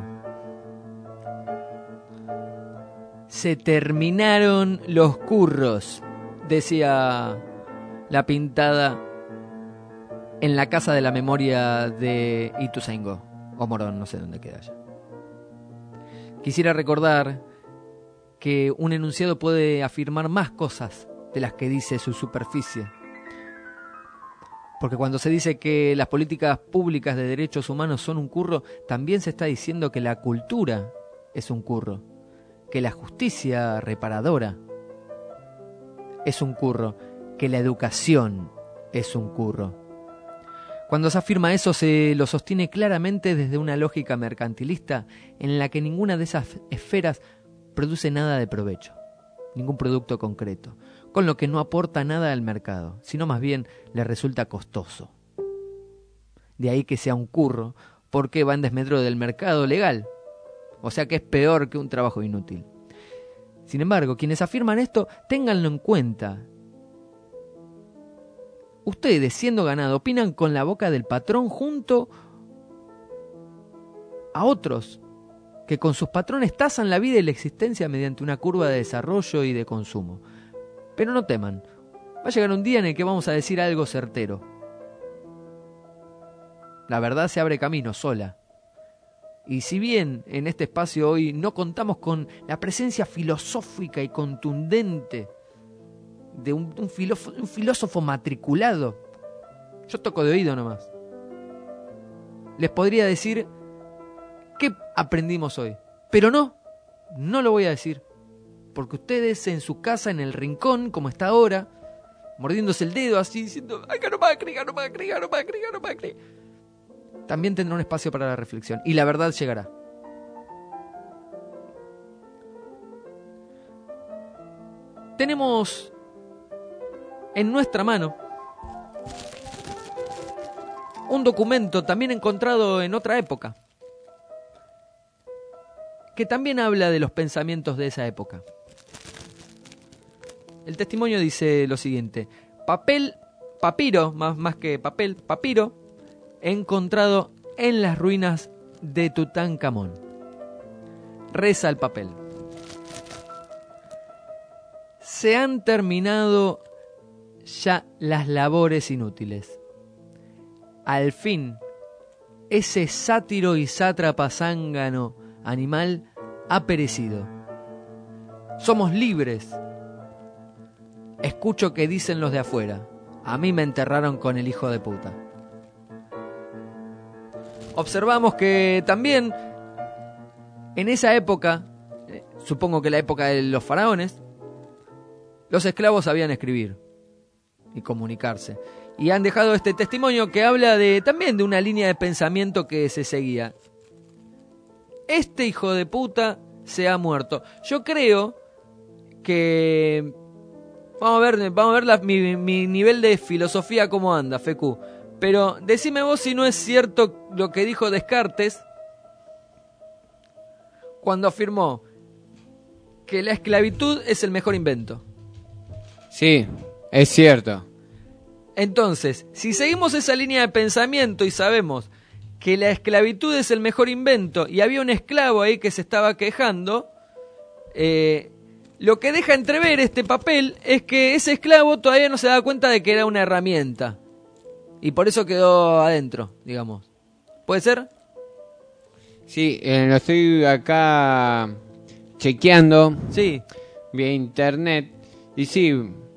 Se terminaron los curros, decía la pintada en la Casa de la Memoria de Ituzaingó, o Morón, no sé dónde queda ya. Quisiera recordar que un enunciado puede afirmar más cosas de las que dice su superficie. Porque cuando se dice que las políticas públicas de derechos humanos son un curro, también se está diciendo que la cultura es un curro, que la justicia reparadora es un curro, que la educación es un curro. Cuando se afirma eso, se lo sostiene claramente desde una lógica mercantilista en la que ninguna de esas esferas produce nada de provecho, ningún producto concreto, con lo que no aporta nada al mercado, sino más bien le resulta costoso. De ahí que sea un curro, porque va en desmedro del mercado legal, o sea que es peor que un trabajo inútil. Sin embargo, quienes afirman esto, ténganlo en cuenta. Ustedes, siendo ganado, opinan con la boca del patrón junto a otros que con sus patrones tasan la vida y la existencia mediante una curva de desarrollo y de consumo. Pero no teman, va a llegar un día en el que vamos a decir algo certero. La verdad se abre camino sola. Y si bien en este espacio hoy no contamos con la presencia filosófica y contundente de un filósofo matriculado, yo toco de oído nomás, les podría decir qué aprendimos hoy. Pero no lo voy a decir. Porque ustedes en su casa, en el rincón, como está ahora, mordiéndose el dedo así, diciendo, ¡ay, ganó Macri! También tendrá un espacio para la reflexión. Y la verdad llegará. Tenemos en nuestra mano un documento también encontrado en otra época, que también habla de los pensamientos de esa época. El testimonio dice lo siguiente: papiro, más que papel, papiro, encontrado en las ruinas de Tutankamón. Reza el papel: se han terminado ya las labores inútiles. Al fin, ese sátiro y sátrapa zángano animal ha perecido. Somos libres. Escucho que dicen los de afuera: a mí me enterraron con el hijo de puta. Observamos que también en esa época, supongo que la época de los faraones, los esclavos sabían escribir y comunicarse. Y han dejado este testimonio que habla también de una línea de pensamiento que se seguía. Este hijo de puta se ha muerto. Yo creo que... Vamos a ver mi nivel de filosofía cómo anda, Fecu. Pero decime vos si no es cierto lo que dijo Descartes cuando afirmó que la esclavitud es el mejor invento. Sí, es cierto. Entonces, si seguimos esa línea de pensamiento y sabemos que la esclavitud es el mejor invento y había un esclavo ahí que se estaba quejando, lo que deja entrever este papel es que ese esclavo todavía no se da cuenta de que era una herramienta y por eso quedó adentro, digamos. ¿Puede ser? Sí, lo estoy acá chequeando. Sí. Vía internet. Y sí,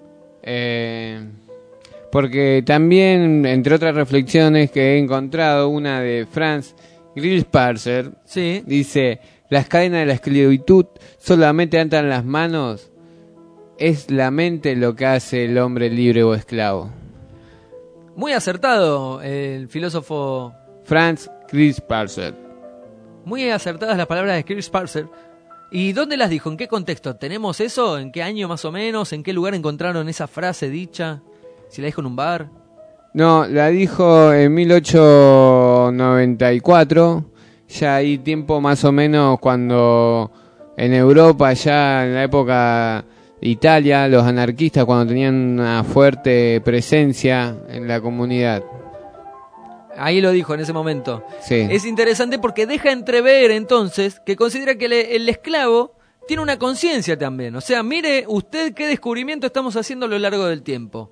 porque también, entre otras reflexiones que he encontrado, una de Franz Grillparzer, sí, dice: las cadenas de la esclavitud solamente atan las manos, es la mente lo que hace el hombre libre o esclavo. Muy acertado el filósofo Franz Grillparzer. Muy acertadas las palabras de Grillparzer. ¿Y dónde las dijo? ¿En qué contexto? ¿Tenemos eso? ¿En qué año más o menos? ¿En qué lugar encontraron esa frase dicha? ¿Si la dijo en un bar? No, la dijo en 1894, ya hay tiempo más o menos cuando en Europa, ya en la época de Italia, los anarquistas cuando tenían una fuerte presencia en la comunidad. Ahí lo dijo en ese momento. Sí. Es interesante porque deja entrever entonces que considera que el esclavo tiene una conciencia también. O sea, mire usted qué descubrimiento estamos haciendo a lo largo del tiempo.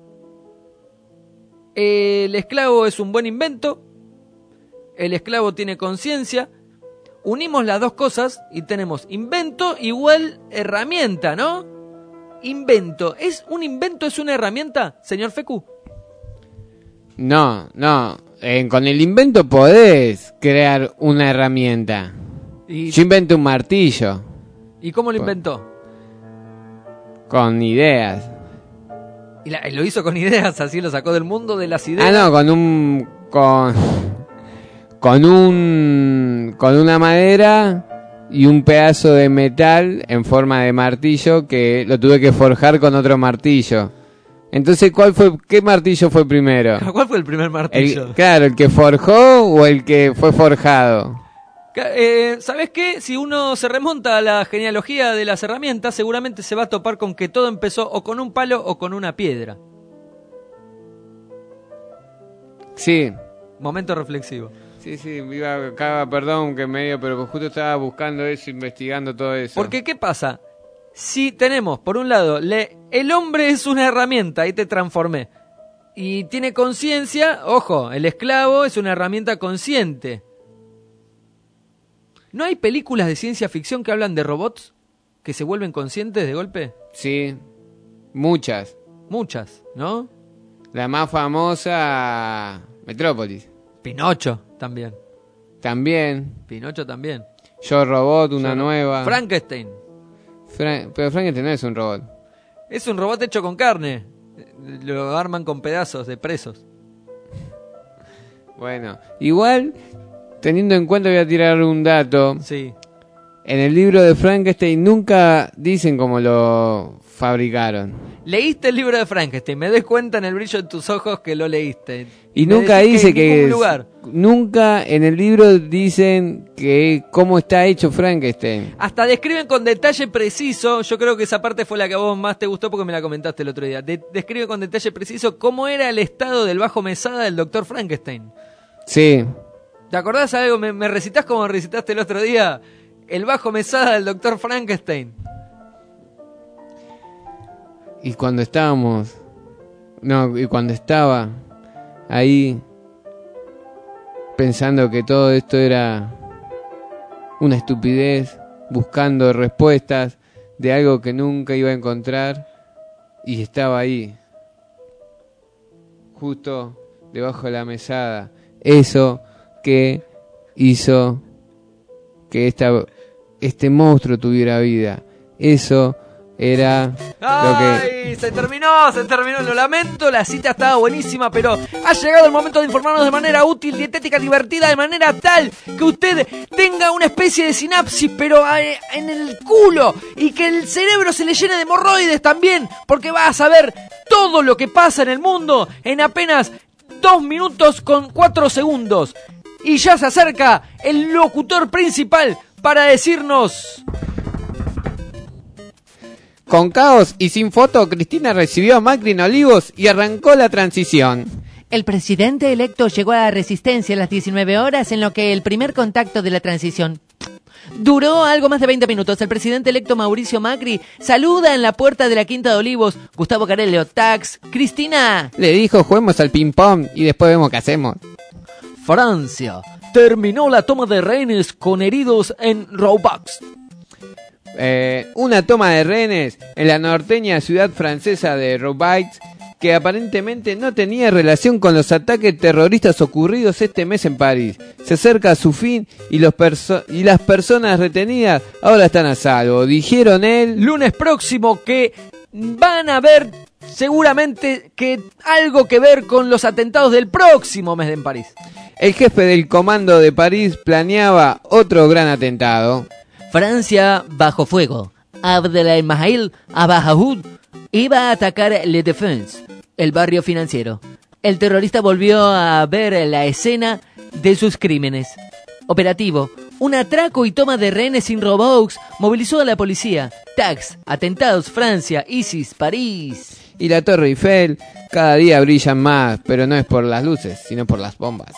El esclavo es un buen invento. El esclavo tiene conciencia. Unimos las dos cosas y tenemos invento igual herramienta, ¿no? Invento. ¿Es un invento, es una herramienta, señor Fecu? No. Con el invento podés crear una herramienta. Yo invento un martillo. ¿Y cómo lo inventó? Con ideas. ¿Y lo hizo con ideas? ¿Así lo sacó del mundo de las ideas? Ah, no, con una madera y un pedazo de metal en forma de martillo que lo tuve que forjar con otro martillo. Entonces, ¿qué martillo fue primero? ¿Cuál fue el primer martillo? ¿El que forjó o el que fue forjado? ¿Sabes qué? Si uno se remonta a la genealogía de las herramientas, seguramente se va a topar con que todo empezó o con un palo o con una piedra. Sí. Momento reflexivo. Sí, iba acá, perdón que pero justo estaba buscando eso, investigando todo eso. Porque, ¿qué pasa? Si tenemos, por un lado, el hombre es una herramienta, ahí te transformé, y tiene conciencia, ojo, el esclavo es una herramienta consciente. ¿No hay películas de ciencia ficción que hablan de robots que se vuelven conscientes de golpe? Sí, muchas. Muchas, ¿no? La más famosa, Metrópolis. Pinocho también. También. Pinocho también. Yo Robot, una nueva. Frankenstein. Pero Frankenstein no es un robot. Es un robot hecho con carne. Lo arman con pedazos de presos. Bueno, igual, teniendo en cuenta, voy a tirar un dato. Sí. En el libro de Frankenstein nunca dicen cómo lo fabricaron. Leíste el libro de Frankenstein, me doy cuenta en el brillo de tus ojos que lo leíste. Y me nunca decís dice que en ningún lugar. Nunca en el libro dicen que cómo está hecho Frankenstein. Hasta describen con detalle preciso, yo creo que esa parte fue la que a vos más te gustó porque me la comentaste el otro día. Describe con detalle preciso cómo era el estado del Bajo Mesada del Dr. Frankenstein. Sí. ¿Te acordás algo? ¿Me recitas como recitaste el otro día? El Bajo Mesada del Dr. Frankenstein. Y cuando estábamos... No, y cuando estaba ahí pensando que todo esto era una estupidez, buscando respuestas de algo que nunca iba a encontrar, y estaba ahí, justo debajo de la mesada. Eso que hizo que este monstruo tuviera vida. Eso era ¡Ay! Se terminó, lo lamento, la cita estaba buenísima, pero ha llegado el momento de informarnos de manera útil, dietética, divertida, de manera tal que usted tenga una especie de sinapsis, pero en el culo, y que el cerebro se le llene de hemorroides también, porque va a saber todo lo que pasa en el mundo en apenas 2 minutos con 4 segundos. Y ya se acerca el locutor principal para decirnos... Con caos y sin foto, Cristina recibió a Macri en Olivos y arrancó la transición. El presidente electo llegó a la Resistencia a las 19 horas, en lo que el primer contacto de la transición duró algo más de 20 minutos. El presidente electo Mauricio Macri saluda en la puerta de la Quinta de Olivos. Gustavo Carello, tax. Cristina le dijo, juguemos al ping-pong y después vemos qué hacemos. Francia terminó la toma de rehenes con heridos en Roubaix. Una toma de rehenes en la norteña ciudad francesa de Roubaix, que aparentemente no tenía relación con los ataques terroristas ocurridos este mes en París. Se acerca a su fin y las personas retenidas ahora están a salvo. Dijeron el lunes próximo que van a ver seguramente que algo que ver con los atentados del próximo mes en París. El jefe del comando de París planeaba otro gran atentado. Francia bajo fuego. Abdelmajid Abahaoud iba a atacar Le Défense, el barrio financiero. El terrorista volvió a ver la escena de sus crímenes. Operativo. Un atraco y toma de rehenes sin Roubaix movilizó a la policía. Tags, atentados, Francia, ISIS, París. Y la Torre Eiffel cada día brillan más, pero no es por las luces, sino por las bombas.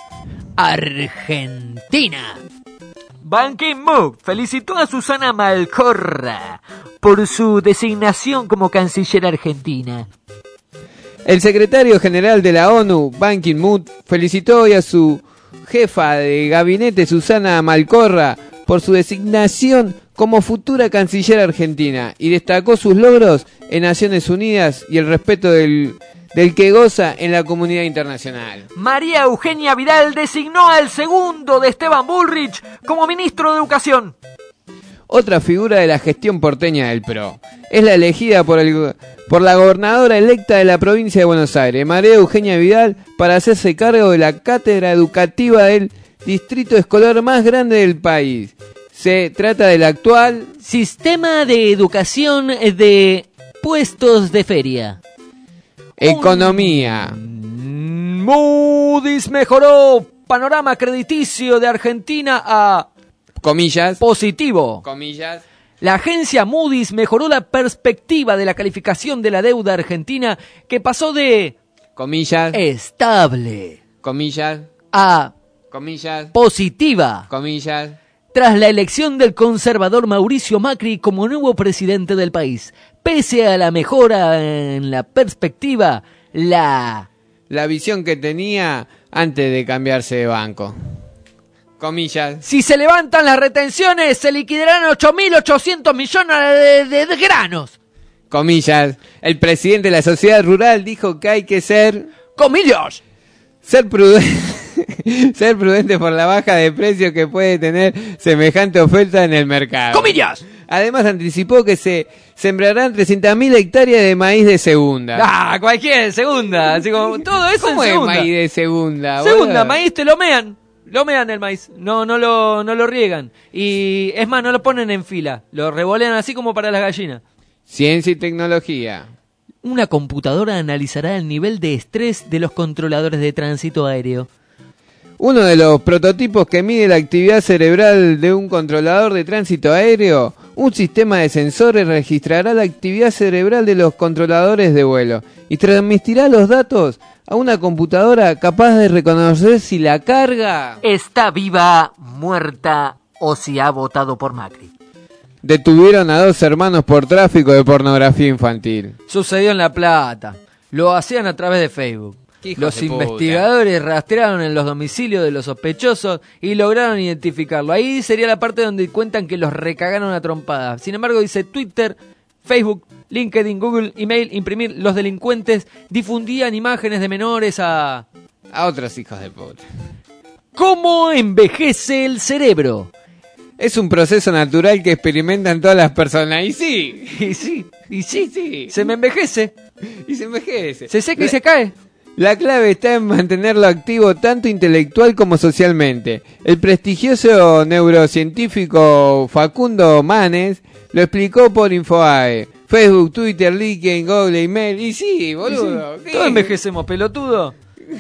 Argentina. Ban Ki-moon felicitó a Susana Malcorra por su designación como canciller argentina. El secretario general de la ONU, Ban Ki-moon, felicitó hoy a su jefa de gabinete, Susana Malcorra, por su designación como futura canciller argentina y destacó sus logros en Naciones Unidas y el respeto del que goza en la comunidad internacional. María Eugenia Vidal designó al segundo de Esteban Bullrich como ministro de Educación. Otra figura de la gestión porteña del PRO es la elegida por la gobernadora electa de la provincia de Buenos Aires, María Eugenia Vidal, para hacerse cargo de la cátedra educativa del distrito escolar más grande del país. Se trata del actual Sistema de Educación de Puestos de Feria. Economía. Moody's mejoró panorama crediticio de Argentina a... comillas. Positivo. Comillas. La agencia Moody's mejoró la perspectiva de la calificación de la deuda argentina, que pasó de... comillas. Estable. Comillas. A... comillas. Positiva. Comillas. Tras la elección del conservador Mauricio Macri como nuevo presidente del país. Pese a la mejora en la perspectiva, la visión que tenía antes de cambiarse de banco. Comillas. Si se levantan las retenciones, se liquidarán 8.800 millones de granos. Comillas. El presidente de la sociedad rural dijo que hay que ser... comillas. Ser prudente. ser prudente por la baja de precios que puede tener semejante oferta en el mercado. ¡Comillas! Además anticipó que se sembrarán 300.000 hectáreas de maíz de segunda. Ah, cualquier segunda. Así como, todo eso ¿Cómo en es segunda. maíz de segunda? Segunda, boludo? maíz te lo mean. Lo mean el maíz. No lo riegan. Y es más, no lo ponen en fila. Lo revolean así como para las gallinas. Ciencia y tecnología. Una computadora analizará el nivel de estrés de los controladores de tránsito aéreo. Uno de los prototipos que mide la actividad cerebral de un controlador de tránsito aéreo, un sistema de sensores registrará la actividad cerebral de los controladores de vuelo y transmitirá los datos a una computadora capaz de reconocer si la carga Está viva, muerta o si ha votado por Macri. Detuvieron a 2 hermanos por tráfico de pornografía infantil. Sucedió en La Plata. Lo hacían a través de Facebook. Los de puta. investigadores rastrearon en los domicilios de los sospechosos y lograron identificarlo. Ahí sería la parte donde cuentan que los recagaron a trompadas. Sin embargo, dice Twitter, Facebook, LinkedIn, Google, email, imprimir. Los delincuentes difundían imágenes de menores a otros hijos de puta. ¿Cómo envejece el cerebro? Es un proceso natural que experimentan todas las personas. Y sí. Y sí. Se me envejece. Y se envejece. Se seca y se cae. La clave está en mantenerlo activo tanto intelectual como socialmente. El prestigioso neurocientífico Facundo Manes lo explicó por Infoae. Facebook, Twitter, LinkedIn, Google, email. Y sí, boludo. Sí. Todos envejecemos, pelotudo.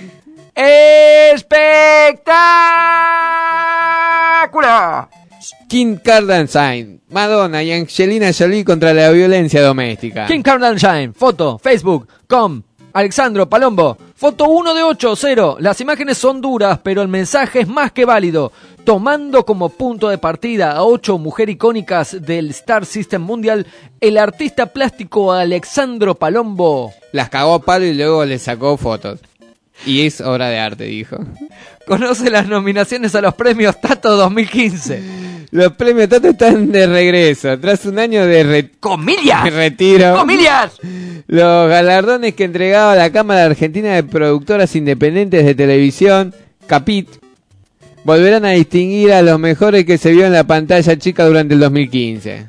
¡Espectacular! Kim Kardashian, Madonna y Angelina Jolie contra la violencia doméstica. Kim Kardashian, foto, Facebook, Alexandro Palombo, foto 1 de 8, 0. Las imágenes son duras, pero el mensaje es más que válido. Tomando como punto de partida a 8 mujeres icónicas del Star System Mundial, el artista plástico Alexandro Palombo las cagó a palo y luego le sacó fotos. Y es obra de arte, dijo. Conoce las nominaciones a los premios Tato 2015. Los premios Tato están de regreso. Tras un año de retiro. ¡Comillas! Los galardones que entregaba la Cámara Argentina de Productoras Independientes de Televisión, CAPIT, volverán a distinguir a los mejores que se vio en la pantalla chica durante el 2015.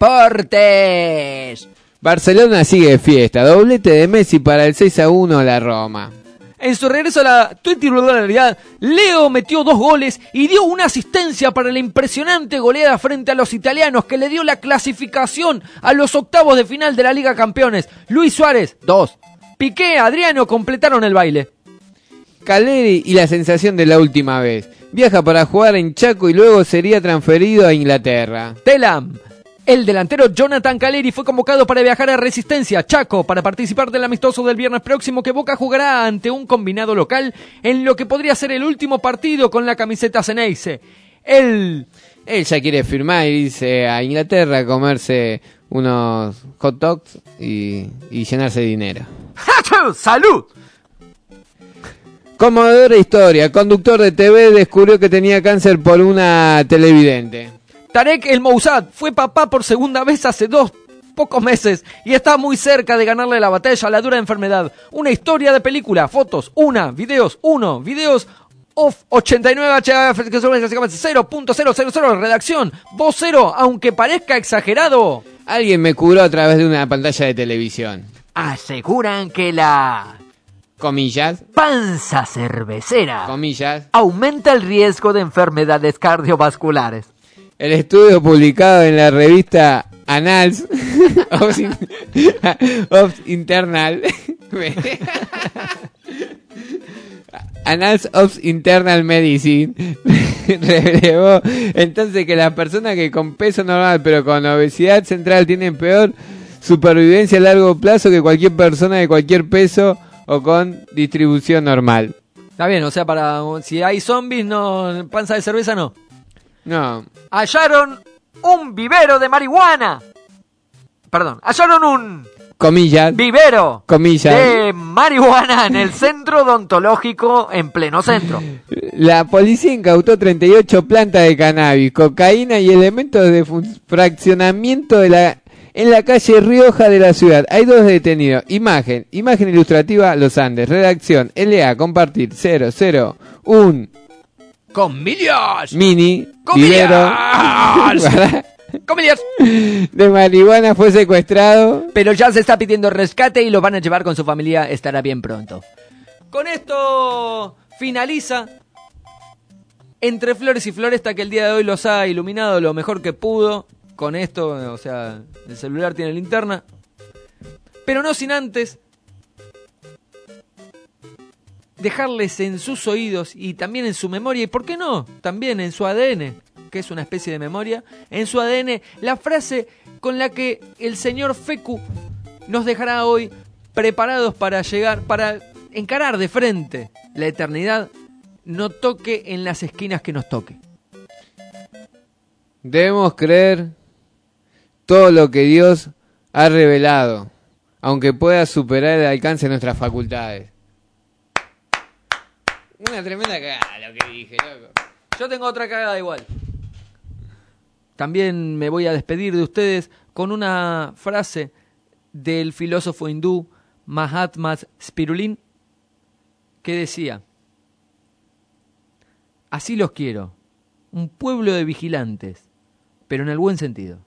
¡Deportes! Barcelona sigue de fiesta. Doblete de Messi para el 6-1 a la Roma. En su regreso a la titularidad, Leo metió 2 goles y dio una asistencia para la impresionante goleada frente a los italianos que le dio la clasificación a los octavos de final de la Liga Campeones. Luis Suárez, 2. Piqué, Adriano completaron el baile. Caleri y la sensación de la última vez. Viaja para jugar en Chaco y luego sería transferido a Inglaterra. Telam. El delantero Jonathan Caleri fue convocado para viajar a Resistencia, Chaco, para participar del amistoso del viernes próximo que Boca jugará ante un combinado local en lo que podría ser el último partido con la camiseta Ceneice. Él ya quiere firmar y irse a Inglaterra a comerse unos hot dogs y llenarse de dinero. ¡Salud! Conmovedora historia. Conductor de TV descubrió que tenía cáncer por una televidente. Tarek El Moussad fue papá por segunda vez hace pocos meses y está muy cerca de ganarle la batalla a la dura enfermedad. Una historia de película, fotos, videos, off 89 HF 0.000, redacción, voz 0, aunque parezca exagerado. Alguien me curó a través de una pantalla de televisión. Aseguran que la... comillas, panza cervecera, comillas, aumenta el riesgo de enfermedades cardiovasculares. El estudio publicado en la revista Annals of Internal Annals of Internal Medicine reveló entonces que las personas que con peso normal pero con obesidad central tienen peor supervivencia a largo plazo que cualquier persona de cualquier peso o con distribución normal. Está bien, o sea, si hay zombies, no, panza de cerveza no. No. Hallaron un vivero de marihuana. Hallaron un... comillas. Vivero. Comillas. De marihuana en el centro odontológico en pleno centro. La policía incautó 38 plantas de cannabis, cocaína y elementos de fraccionamiento en la calle Rioja de la ciudad. Hay 2 detenidos. Imagen ilustrativa Los Andes. Redacción LA, compartir 00 un ¡Comillas! mini ¡Comillas! vivero ¡Comillas! de marihuana fue secuestrado. Pero ya se está pidiendo rescate y lo van a llevar con su familia. Estará bien pronto. Con esto finaliza Entre Flores y Floresta, que el día de hoy los ha iluminado lo mejor que pudo. Con esto, o sea, el celular tiene linterna. Pero no sin antes dejarles en sus oídos y también en su memoria, y por qué no, también en su ADN, que es una especie de memoria, en su ADN, la frase con la que el señor Fecu nos dejará hoy preparados para llegar, para encarar de frente la eternidad, no toque en las esquinas que nos toque. Debemos creer todo lo que Dios ha revelado, aunque pueda superar el alcance de nuestras facultades. Una tremenda cagada lo que dije, loco. Yo tengo otra cagada igual. También me voy a despedir de ustedes con una frase del filósofo hindú Mahatma Spirulin, que decía: así los quiero, un pueblo de vigilantes, pero en el buen sentido.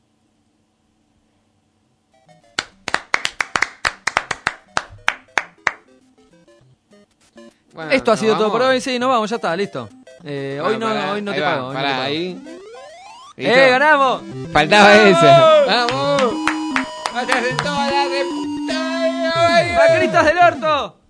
Bueno, esto ha sido todo vamos. por hoy. Sí, nos vamos, ya está, listo. Hoy no te pago. Ahí. ¡Ganamos! Faltaba esa. ¡Vamos! ¡Macristas del orto!